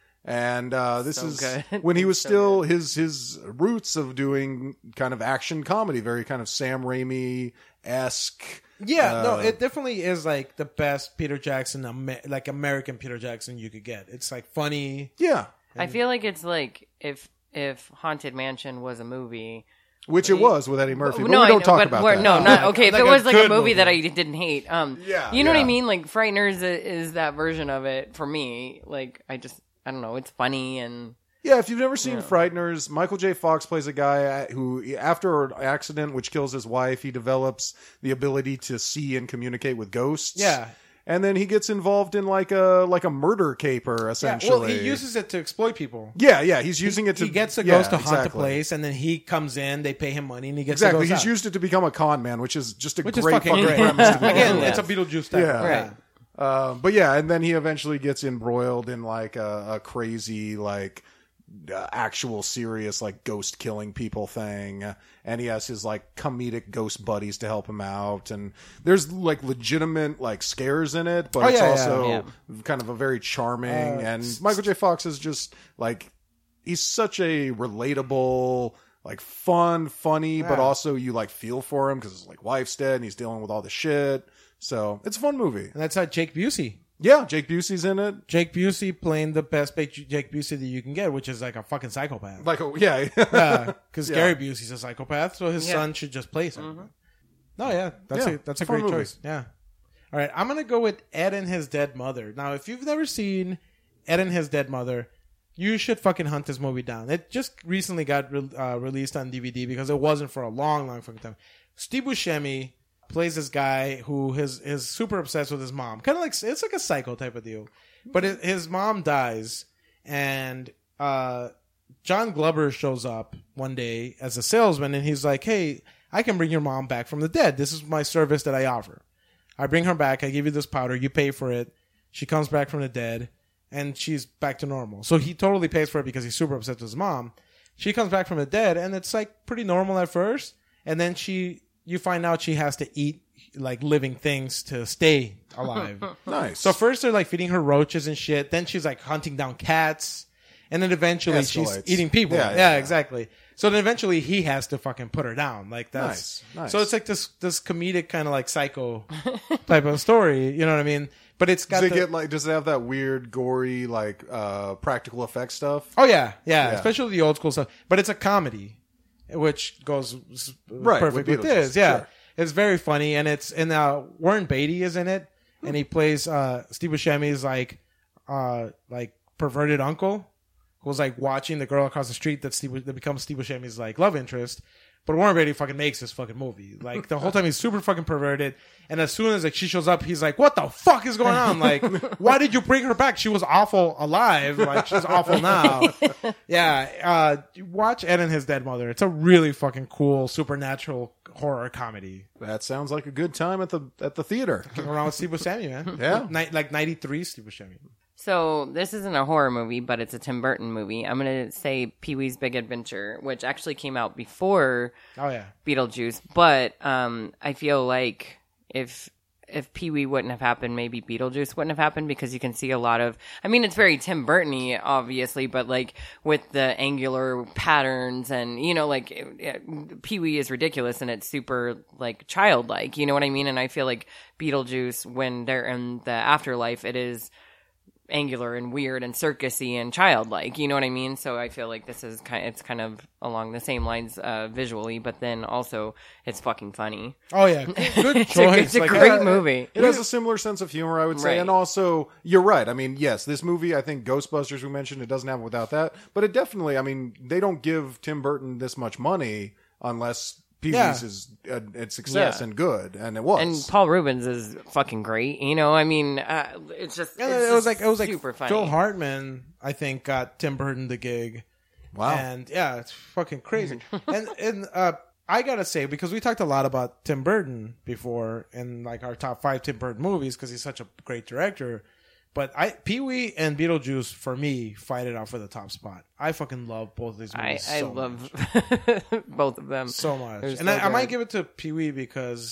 And uh, this So is good. when he was So still his his roots of doing kind of action comedy, very kind of Sam Raimi esque. Yeah, no, Uh, it definitely is like the best Peter Jackson, Amer- like American Peter Jackson you could get. It's like funny. Yeah, I feel like it's like if if Haunted Mansion was a movie. which it was with Eddie Murphy. But no, we I don't know, talk but about we're- that. No, not okay. If Like it a was like a good movie, movie. that I didn't hate, um, Yeah, you know what I yeah. mean. Like Frighteners is, is that version of it for me. Like I just, I don't know. It's funny and Yeah, if you've never seen Yeah. Frighteners, Michael J. Fox plays a guy who, after an accident which kills his wife, he develops the ability to see and communicate with ghosts. Yeah. And then he gets involved in like a like a murder caper, Yeah, essentially. well, he uses it to exploit people. Yeah, yeah, he's using it to. He gets the yeah, ghost to haunt the exactly. place, and then he comes in. They pay him money, and he gets Exactly, the he's ghost out. used it to become a con man, which is just a which is great fucking fucking great. premise to begin Again, with. it's a Beetlejuice type. Yeah. Right. Uh, but yeah, and then he eventually gets embroiled in like a, a crazy, like uh, actual serious, like ghost killing people thing. And he has his like comedic ghost buddies to help him out. And there's like legitimate like scares in it, but Oh, it's yeah, yeah. also Yeah. kind of a very charming. Uh, and Michael J. Fox is just like, he's such a relatable, like fun, funny, but Yeah. also you like feel for him because his like wife's dead and he's dealing with all the shit. So it's a fun movie. And that's how Jake Busey. Yeah, Jake Busey's in it. Jake Busey playing the best ba- Jake Busey that you can get, which is like a fucking psychopath. Like, oh, yeah. Because Yeah. Gary Busey's a psychopath, so his Yeah. son should just play something. No, yeah, that's Yeah, a that's a fun great movie. choice. Yeah. All right, I'm gonna go with Ed and His Dead Mother. Now, if you've never seen Ed and His Dead Mother, you should fucking hunt this movie down. It just recently got re- uh, released on D V D because it wasn't for a long, long fucking time. Steve Buscemi plays this guy who is is super obsessed with his mom. Kind of like it's like a psycho type of deal. But it, his mom dies, and uh, John Glover shows up one day as a salesman, and he's like, "Hey, I can bring your mom back from the dead. This is my service that I offer. I bring her back. I give you this powder. You pay for it. She comes back from the dead, and she's back to normal." So he totally pays for it because he's super upset with his mom. She comes back from the dead, and it's like pretty normal at first, and then she. You find out she has to eat like living things to stay alive. Nice. So first they're like feeding her roaches and shit. Then she's like hunting down cats, and then eventually Escalates. she's eating people. Yeah, Yeah, yeah, yeah. exactly. So then eventually he has to fucking put her down. Like that's Nice, nice. So it's like this this comedic kind of like psycho type of story. You know what I mean? But it's got does it the, get like? Does it have that weird, gory, like uh practical effect stuff? oh yeah, yeah, Yeah. especially the old school stuff. But it's a comedy, which goes s- Right, perfect with with this. Beetlejuice, Yeah, sure. it's very funny, and it's and uh, Warren Beatty is in it, and he plays uh, Steve Buscemi's like uh, like perverted uncle who's like watching the girl across the street that Steve that becomes Steve Buscemi's like love interest. But Warren Beatty fucking makes this fucking movie. Like the whole time he's super fucking perverted, and as soon as like she shows up, he's like, "What the fuck is going on? Like, why did you bring her back? She was awful alive. Like she's awful now." Yeah, uh, watch Ed and His Dead Mother. It's a really fucking cool supernatural horror comedy. That sounds like a good time at the at the theater. Around with Steve Buscemi, man. Yeah. Ni- like ninety-three Steve Buscemi. So this isn't a horror movie, but it's a Tim Burton movie. I'm gonna say Pee-wee's Big Adventure, which actually came out before Oh yeah. Beetlejuice. But um, I feel like if if Pee-wee wouldn't have happened, maybe Beetlejuice wouldn't have happened because you can see a lot of. I mean, it's very Tim Burton-y, obviously, but like with the angular patterns and you know, like it, it, Pee-wee is ridiculous and it's super like childlike. You know what I mean? And I feel like Beetlejuice, when they're in the afterlife, it is angular and weird and circusy and childlike, you know what I mean? So I feel like this is kind it's kind of along the same lines uh, visually, but then also it's fucking funny. Oh yeah. Good It's a, choice. it's a Like, great uh, movie. It has a similar sense of humor, I would say, Right. and also you're right. I mean, yes, this movie. I think Ghostbusters we mentioned it doesn't have it without that, but it definitely. I mean, they don't give Tim Burton this much money unless Pee-wee's Yeah. is a, a success Yeah. and good, and it was. And Paul Rubens is fucking great. You know, I mean, uh, it's just Yeah, it's it was just like it was like super funny. Phil Hartman, I think, got Tim Burton the gig. Wow. And yeah, it's fucking crazy. and and uh, I gotta say, because we talked a lot about Tim Burton before in like our top five Tim Burton movies because he's such a great director. But I Pee-wee and Beetlejuice for me fight it out for the top spot. I fucking love both of these I, movies. I so love much. both of them so much. They're And so I, I might good. give it to Pee-wee because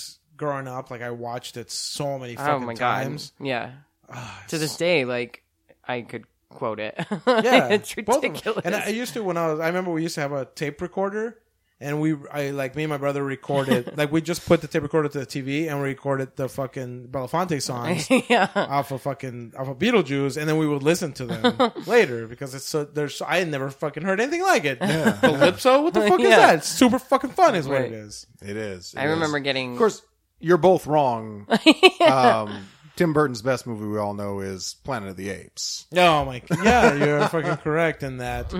growing up, like I watched it so many Oh fucking my times. god. Yeah. Ah, To this day, like I could quote it. Yeah, it's both of them. ridiculous. And I used to when I was. I remember we used to have a tape recorder, and we, I like me and my brother recorded. Like we just put the tape recorder to the T V and we recorded the fucking Belafonte songs yeah. off of fucking off of Beetlejuice, and then we would listen to them later because it's so. There's I had never fucking heard anything like it. Yeah. Calypso, what the fuck is Yeah. that? It's super fucking fun, is what Right. it is. It is. It I is. remember getting Of course, you're both wrong. um, Tim Burton's best movie we all know is Planet of the Apes. Oh my, yeah, you're fucking correct in that.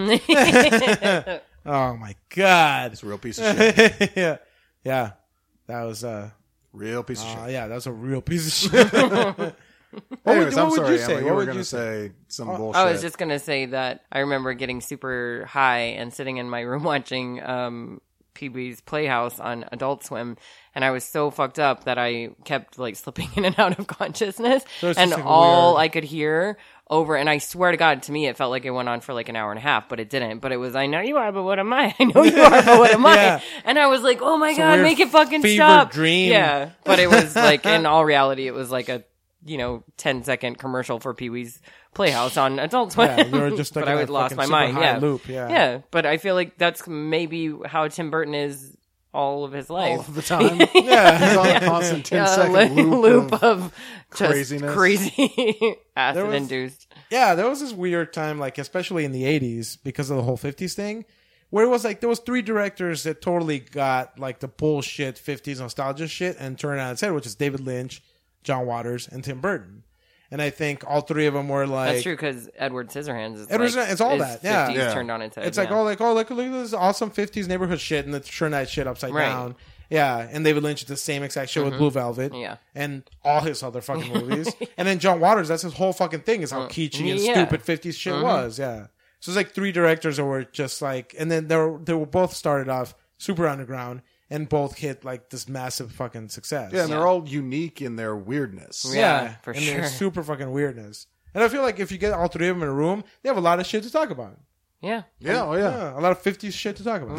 Oh my god. It's a real piece of shit. yeah, yeah, that was uh, Real piece of uh shit. yeah, that's a real piece of shit. what would, Anyways, what I'm would sorry, you say? Emma. You What were would going you to say? say some Oh, bullshit. I was just gonna say that I remember getting super high and sitting in my room watching um, Pee Wee's Playhouse on Adult Swim, and I was so fucked up that I kept like slipping in and out of consciousness, So it's and just, like, all weird. I could hear over, and I swear to God, to me it felt like it went on for like an hour and a half, but it didn't. But it was, I know you are, but what am I? I know you are, but what am Yeah. I? And I was like, oh my a God, weird make it fucking fever stop! dream. Yeah, but it was like in all reality, it was like a you know ten second commercial for Pee Wee's Playhouse on Adult Swim. Yeah, you were just stuck but in I that would lost fucking my super mind. high Yeah, loop, yeah. yeah. But I feel like that's maybe how Tim Burton is all of his life. all of the time. Yeah. He's on a constant ten Yeah, second li- loop, loop of, of just craziness. crazy acid There was- induced. Yeah, there was this weird time, like especially in the eighties, because of the whole fifties thing, where it was like there was three directors that totally got like the bullshit fifties nostalgia shit and turned it on its head, which is David Lynch, John Waters, and Tim Burton. And I think all three of them were like, That's true because Edward Scissorhands is Edward like, Scissorhands- it's all is that, yeah. fifties Yeah. turned on its head. it's like, yeah. oh, like, oh, look, look at this awesome fifties neighborhood shit, and let's turn that shit upside Right. down. Yeah, and David Lynch did the same exact shit with Blue Velvet. Yeah. And all his other fucking movies. And then John Waters, that's his whole fucking thing, is how kitschy and yeah. stupid fifties shit was. Yeah. So it's like three directors that were just like, and then they were, they were both started off super underground and both hit like this massive fucking success. Yeah, and Yeah. they're all unique in their weirdness. Yeah, for and sure. their super fucking weirdness. And I feel like if you get all three of them in a room, they have a lot of shit to talk about. yeah. Yeah, oh yeah. Yeah, a lot of fifties shit to talk about.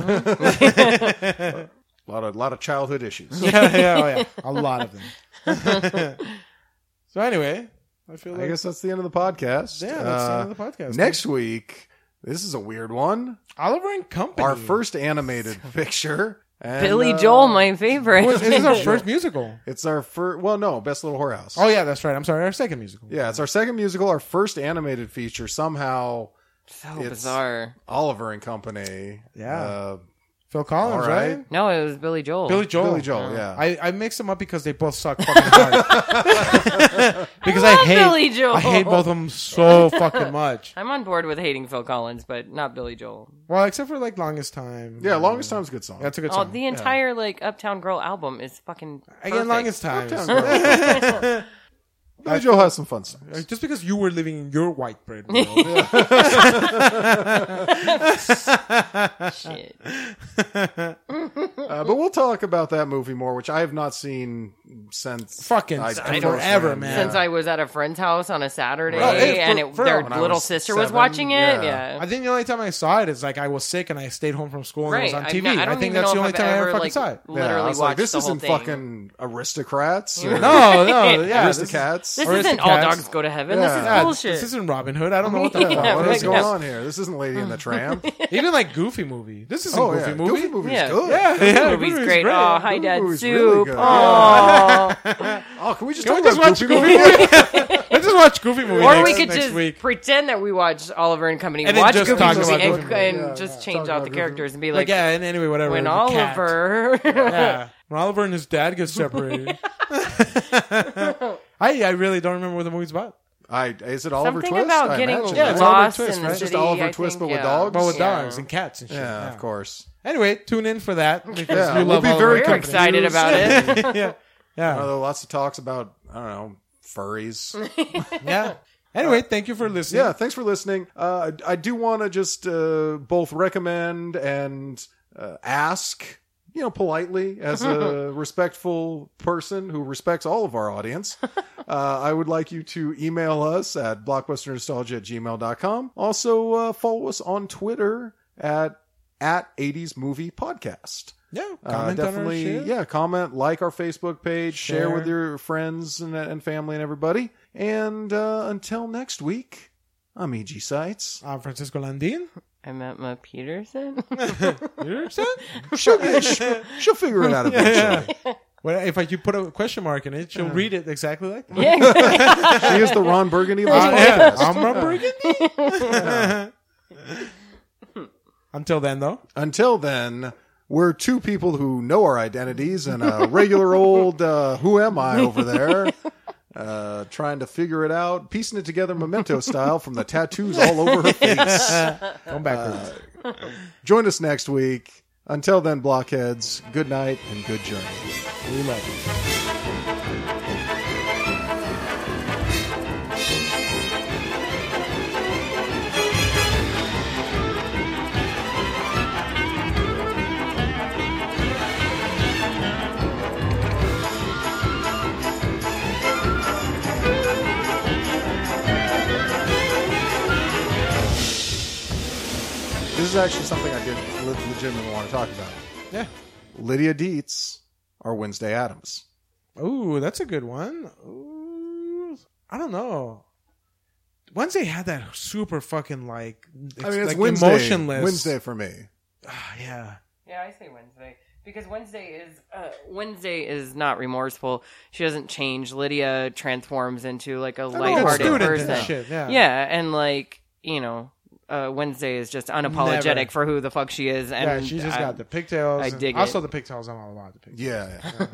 Mm-hmm. A lot of lot of childhood issues. yeah, yeah, oh, yeah. A lot of them. So anyway, I feel like I guess that's the end of the podcast. yeah, that's the Uh, end of the podcast. Next week, this is a weird one. Oliver and Company. Our first animated picture. And, Billy uh, Joel, my favorite. This is our first musical. It's our first. Well, no, Best Little Whorehouse. Oh yeah, that's right. I'm sorry, our second musical. Yeah, it's our second musical, our first animated feature. Somehow, so It's- bizarre. Oliver and Company. Yeah. Uh, Phil Collins, All right. right? No, it was Billy Joel. Billy Joel. Billy Joel, yeah. I, I mix them up because they both suck fucking hard. because I, love hate Billy Joel. I hate both of them so fucking much. I'm on board with hating Phil Collins, but not Billy Joel. Well, except for like Longest Time. yeah, Longest Time's a good song. That's a good Oh, song. the entire like Uptown Girl album is fucking perfect. Again, Longest Time. Uptown Billy Joel has some fun songs. Just because you were living in your white bread world. Shit. Uh, but we'll talk about that movie more, which I have not seen since Fucking I- I I forever, forever, man. Since I was at a friend's house on a Saturday Right. Hey, for- and it, for- their when I little was sister was seven, watching it, yeah. yeah. I think the only time I saw it is like I was sick and I stayed home from school and Right. it was on I've T V. not- I I, don't think even that's the know only if time I've I ever ever, fucking like, saw it. literally yeah, I was watched like, this the whole isn't thing. fucking Aristocrats. Or No, no, yeah. this- Aristocats. This Or isn't Aristocats. All Dogs Go to Heaven. Yeah. This is Yeah, bullshit. this isn't Robin Hood. I don't know what the Yeah, fuck. Yeah, what right is going now. on here? This isn't Lady and the Tramp. Even like Goofy movie. This isn't oh Goofy yeah, movie. Goofy movie's Yeah. good. Yeah, The yeah, movie's Goofy's great. great. Oh, hi, Goofy Dad movie's really Soup. good. Oh. Oh, can we just Can we talk just about watch Goofy Goofy movie? movie? Let's just watch Goofy movie Or next, we could next just week. pretend that we watched Oliver and Company, And then watch just Goofy talk movie, about and, Goofy movie. and Yeah, just yeah. change Talk out about the Goofy characters and be Like, like, yeah, and anyway, whatever. when the cat. Oliver. Yeah. When Oliver and his dad get separated. I I really don't remember what the movie's about. I is it Oliver Something Twist? about I getting imagine. Yeah, it's Oliver lost Twist, in right? the It's just city. Oliver I Twist, think, but with yeah. dogs? But with Yeah. dogs and cats and shit. Yeah, of course. Anyway, tune in for that because Yeah, you we'll love be Oliver very and We're Company. excited about it. yeah, yeah, Although lots of talks about I don't know furries. yeah. Anyway, thank you for listening. Yeah, thanks for listening. Uh, I I do want to just uh, both recommend and uh, ask, you know, politely as a respectful person who respects all of our audience. Uh, I would like you to email us at blockbusternostalgia at gmail dot com. Also, uh, follow us on Twitter at at eighties Movie Podcast. Yeah, Uh, comment on our definitely, shit. yeah, comment, like our Facebook page, share, Share. with your friends and, and family and everybody. And uh, until next week, I'm E G Sites. I'm Francisco Landin. I'm Emma Peterson. Peterson? She'll, she'll, she'll figure it out eventually. Well, if I, you put a question mark in it, she'll read it exactly like that. Yeah. She is the Ron Burgundy of this Uh, yeah, podcast. I'm Ron Burgundy. Until then, though. Until then, we're two people who know our identities and a regular old uh, who am I over there uh, trying to figure it out, piecing it together memento style from the tattoos all over her face. Going backwards. Join us next week. Until then, blockheads, good night and good journey. We love you. This is actually something I did le- legitimately want to talk about. Yeah. Lydia Dietz or Wednesday Addams. Ooh, that's a good one. Ooh, I don't know. Wednesday had that super fucking like, I mean, it's like Wednesday. emotionless. Wednesday for me. Ah, yeah. Yeah, I say Wednesday because Wednesday is uh, Wednesday is not remorseful. She doesn't change. Lydia transforms into like a lighthearted student person. and shit, yeah. yeah, and like you know, uh, Wednesday is just unapologetic Never. for who the fuck she is. And Yeah, she just I, got the pigtails. I and dig Also, it. the pigtails, I'm all about the pigtails. Yeah. yeah.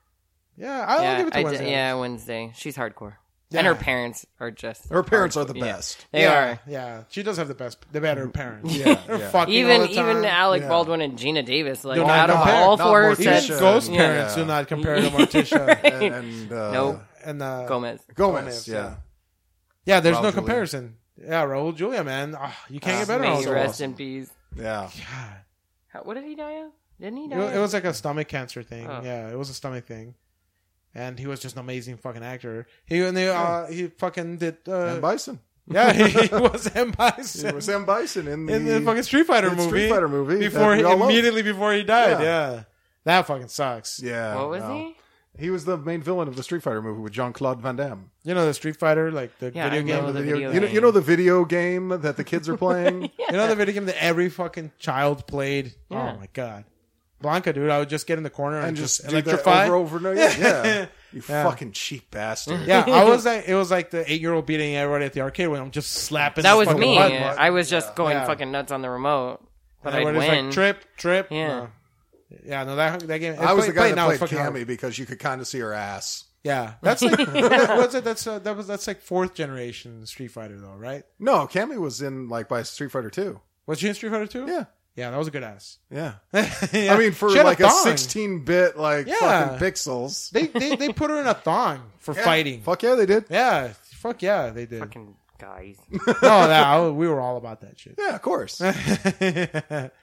Yeah, I'll Yeah, give it to I d- Wednesday. yeah, Wednesday. She's hardcore, Yeah. and her parents are just Her parents are hardcore. the Yeah. best. They yeah, are. Yeah, she does have the best, the better parents. Yeah, They're yeah. fucking Even all the time. even Alec Yeah. Baldwin and Gina Davis, like Do not out of compare. all Not four Morticia. Even sets, Ghost Yeah. parents do not compare to Morticia And, and uh, Nope. and uh, Gomez. Gomez, Gomez, yeah. yeah. Yeah, there's Raul no Julia. comparison. Yeah, Raul Julia, man, oh, you can't Ah, get better. May Raul he Julia. rest awesome. in peace. Yeah. God. How, what did he die of? Didn't he It die? wa- of? it was like a stomach cancer thing. Oh. Yeah, it was a stomach thing, and he was just an amazing fucking actor. He and they, uh, he fucking did. Uh, M. Bison. yeah, he, he was M. Bison. It was M. Bison in the, in the fucking Street Fighter in movie. Street Fighter movie before that he we all love. immediately before he died. Yeah. Yeah, that fucking sucks. Yeah. What was no. he? He was the main villain of the Street Fighter movie with Jean-Claude Van Damme. You know the Street Fighter, like the Yeah, video I game. know The the video, video You know, you know the video game that the kids are playing? You know the video game that every fucking child played. Yeah. Oh my god, Blanca, dude! I would just get in the corner and, and just, just do that electrify. over, over and over. Yeah. You Yeah. fucking cheap bastard. Yeah, I was like, it was like the eight-year-old beating everybody at the arcade when I'm just slapping. That this was fucking me. button. I was just going Yeah. fucking nuts on the remote, but And I'd everybody's win. like trip, trip. Yeah. No. Yeah, no, that that game. I was play- the guy play that now is played fucking hard. Cammy because you could kind of see her ass. Yeah, that's like what's it? That's uh, that was that's like fourth generation Street Fighter though, right? No, Cammy was in like by Street Fighter two. Was she in Street Fighter two? Yeah. yeah, that was a good ass. Yeah. Yeah. I mean, for She had like a thong. sixteen-bit like Yeah. fucking pixels. They, they they put her in a thong for Yeah. fighting. Fuck yeah, they did. Yeah, fuck yeah, they did. Fucking guys. No, that, I- we were all about that shit. Yeah, of course.